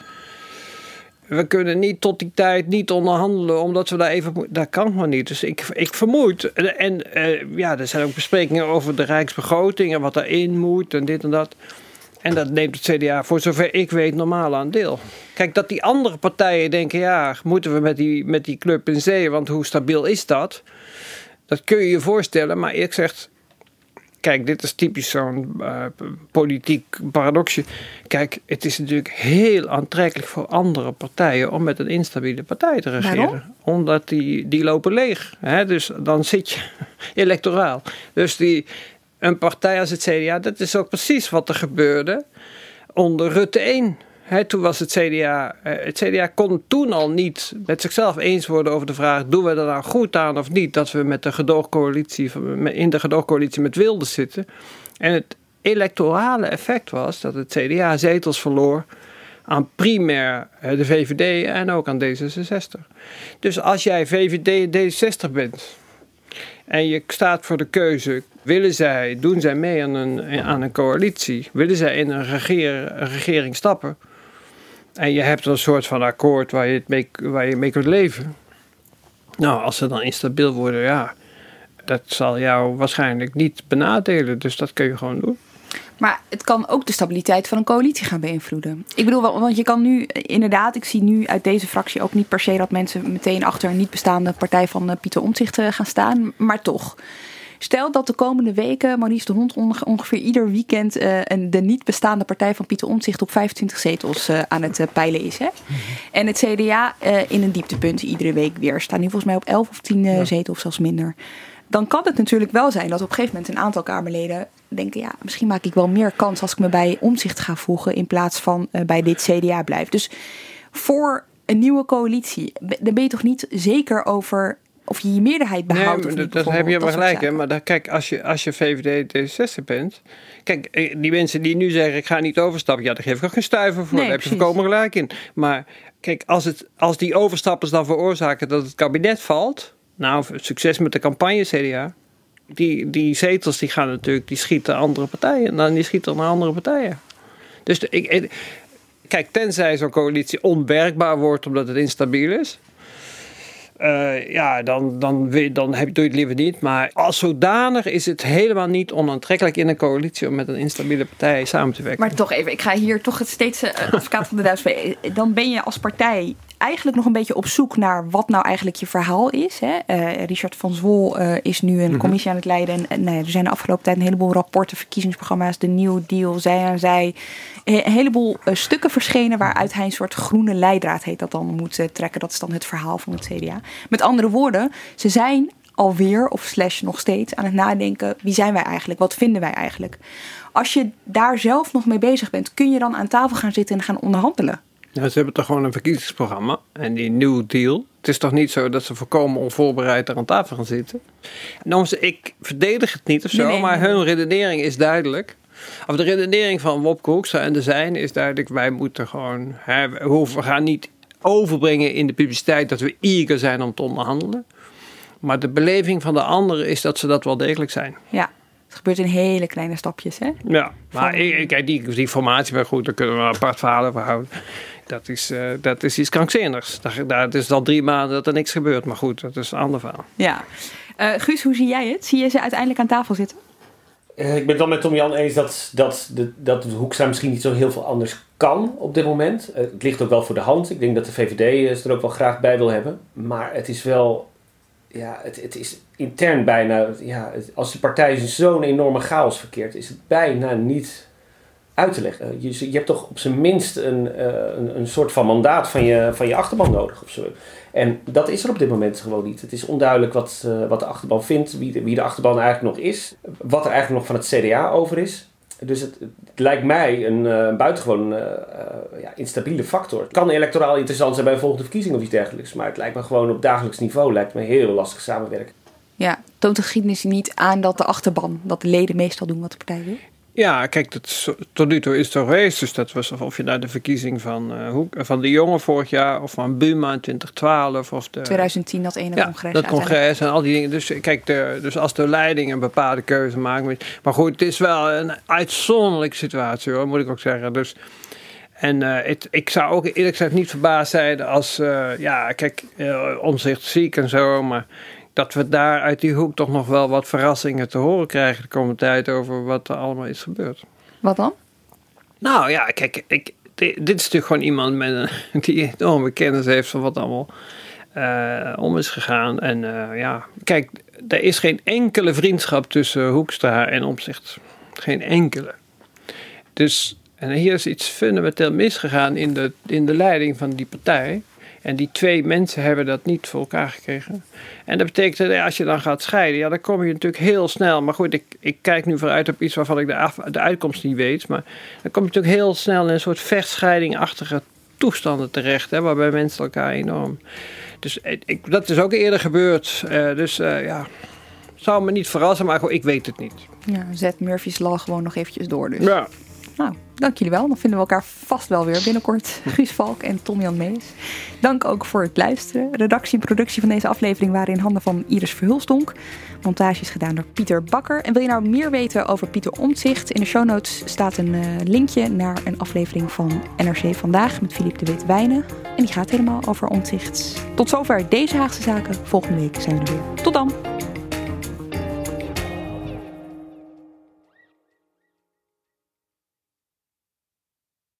We kunnen niet tot die tijd niet onderhandelen, omdat we daar even... Dat kan gewoon niet. Dus ik vermoed... En er zijn ook besprekingen over de rijksbegroting en wat daarin moet en dit en dat. En dat neemt het CDA, voor zover ik weet, normaal aan deel. Kijk, dat die andere partijen denken, moeten we met die club in zee, want hoe stabiel is dat? Dat kun je je voorstellen, maar eerlijk gezegd, kijk, dit is typisch zo'n politiek paradoxje. Kijk, het is natuurlijk heel aantrekkelijk voor andere partijen om met een instabiele partij te regeren. Waarom? Omdat die lopen leeg. Hè? Dus dan zit je electoraal. Dus een partij als het CDA, dat is ook precies wat er gebeurde onder Rutte 1. Toen was het CDA kon toen al niet met zichzelf eens worden over de vraag, doen we er nou goed aan of niet, dat we met de in de gedoogcoalitie met Wilders zitten. En het electorale effect was dat het CDA zetels verloor aan primair de VVD en ook aan D66. Dus als jij VVD en D66 bent en je staat voor de keuze, doen zij mee aan een coalitie? Willen zij in een regering stappen? En je hebt een soort van akkoord waar je mee kunt leven. Nou, als ze dan instabiel worden, dat zal jou waarschijnlijk niet benadelen. Dus dat kun je gewoon doen. Maar het kan ook de stabiliteit van een coalitie gaan beïnvloeden. Ik bedoel, want je kan nu inderdaad, ik zie nu uit deze fractie ook niet per se dat mensen meteen achter een niet bestaande partij van Pieter Omtzigt gaan staan. Maar toch. Stel dat de komende weken Maurice de Hond ongeveer ieder weekend de niet bestaande partij van Pieter Omtzigt op 25 zetels aan het peilen is. Hè? En het CDA in een dieptepunt iedere week weer. Staan nu volgens mij op 11 of 10 zetels of zelfs minder. Dan kan het natuurlijk wel zijn dat op een gegeven moment een aantal Kamerleden denken, misschien maak ik wel meer kans als ik me bij Omtzigt ga voegen in plaats van bij dit CDA blijf. Dus voor een nieuwe coalitie, dan ben je toch niet zeker over of je meerderheid behoudt. Nee, of niet, dat heb je wel gelijk. Hè? Maar kijk, als je VVD D66 bent, kijk, die mensen die nu zeggen, ik ga niet overstappen, daar geef ik ook geen stuiver voor. Daar heb je volkomen gelijk in. Maar kijk, als die overstappers dan veroorzaken dat het kabinet valt, succes met de campagne CDA. Die zetels die gaan natuurlijk, die schieten andere partijen. En dan die schieten naar andere partijen. Dus kijk, tenzij zo'n coalitie onwerkbaar wordt omdat het instabiel is. Dan doe je het liever niet. Maar als zodanig is het helemaal niet onaantrekkelijk in een coalitie om met een instabiele partij samen te werken. Maar toch even, ik ga hier toch steeds advocaat van de duivel. Dan ben je als partij eigenlijk nog een beetje op zoek naar wat nou eigenlijk je verhaal is. Hè? Richard van Zwol is nu een commissie aan het leiden. En er zijn de afgelopen tijd een heleboel rapporten, verkiezingsprogramma's, de New Deal, zij aan zij. Een heleboel stukken verschenen waaruit hij een soort groene leidraad heet dat dan moet trekken. Dat is dan het verhaal van het CDA. Met andere woorden, ze zijn alweer of / nog steeds aan het nadenken, wie zijn wij eigenlijk? Wat vinden wij eigenlijk? Als je daar zelf nog mee bezig bent, kun je dan aan tafel gaan zitten en gaan onderhandelen? Ja, ze hebben toch gewoon een verkiezingsprogramma en die New Deal. Het is toch niet zo dat ze volkomen onvoorbereid er aan tafel gaan zitten? Ik verdedig het niet of zo, maar hun redenering is duidelijk. Of de redenering van Wopke Hoekstra en de zijne is duidelijk, wij moeten gewoon, we gaan niet overbrengen in de publiciteit dat we eager zijn om te onderhandelen. Maar de beleving van de anderen is dat ze dat wel degelijk zijn. Ja, het gebeurt in hele kleine stapjes, hè? Ja, maar kijk, die formatie, maar goed, daar kunnen we een apart verhaal over houden. Dat is iets krankzinnigs. Het is al 3 maanden dat er niks gebeurt. Maar goed, dat is een ander verhaal. Ja. Guus, hoe zie jij het? Zie je ze uiteindelijk aan tafel zitten? Ik ben het dan met Tom Jan eens dat Hoekstra misschien niet zo heel veel anders kan op dit moment. Het ligt ook wel voor de hand. Ik denk dat de VVD ze er ook wel graag bij wil hebben. Maar het is wel... Ja, het is intern bijna... Ja, als de partij zo'n enorme chaos verkeert, is het bijna niet uit te leggen. Je hebt toch op zijn minst een soort van mandaat van je achterban nodig. Of zo. En dat is er op dit moment gewoon niet. Het is onduidelijk wat de achterban vindt, wie de achterban eigenlijk nog is. Wat er eigenlijk nog van het CDA over is. Dus het lijkt mij een buitengewoon instabiele factor. Het kan electoraal interessant zijn bij een volgende verkiezing of iets dergelijks. Maar het lijkt me gewoon op dagelijks niveau lijkt me heel lastig samenwerken. Ja, toont de geschiedenis niet aan dat de achterban, dat de leden meestal doen wat de partij wil? Ja, kijk, tot nu toe is het zo geweest. Dus dat was of je naar de verkiezing van de Jonge vorig jaar, of van Buma in 2012. Of 2010, dat ene congres. Dat congres en al die dingen. Dus kijk, dus als de leiding een bepaalde keuze maakt. Maar goed, het is wel een uitzonderlijke situatie, hoor, moet ik ook zeggen. Dus, en ik zou ook eerlijk gezegd niet verbaasd zijn als, Omtzigt ziek en zo, maar dat we daar uit die hoek toch nog wel wat verrassingen te horen krijgen de komende tijd over wat er allemaal is gebeurd. Wat dan? Nou ja, kijk, dit is natuurlijk gewoon iemand die enorme kennis heeft van wat allemaal om is gegaan. En kijk, er is geen enkele vriendschap tussen Hoekstra en Omtzigt. Geen enkele. Dus, en hier is iets fundamenteel misgegaan in de leiding van die partij. En die 2 mensen hebben dat niet voor elkaar gekregen. En dat betekent dat als je dan gaat scheiden, dan kom je natuurlijk heel snel. Maar goed, ik kijk nu vooruit op iets waarvan ik de uitkomst niet weet. Maar dan kom je natuurlijk heel snel in een soort vechtscheidingachtige toestanden terecht. Hè, waarbij mensen elkaar enorm... Dus dat is ook eerder gebeurd. Zou me niet verrassen, maar ik weet het niet. Ja, zet Murphy's Law gewoon nog eventjes door dus. Ja. Nou, dank jullie wel. Dan vinden we elkaar vast wel weer binnenkort. Guus Valk en Tom Jan Mees. Dank ook voor het luisteren. Redactie en productie van deze aflevering waren in handen van Iris Verhulstonk. Montage is gedaan door Pieter Bakker. En wil je nou meer weten over Pieter Omtzigt? In de show notes staat een linkje naar een aflevering van NRC Vandaag met Philippe de Wit-Wijnen. En die gaat helemaal over Omtzigt. Tot zover deze Haagse Zaken. Volgende week zijn we er weer. Tot dan!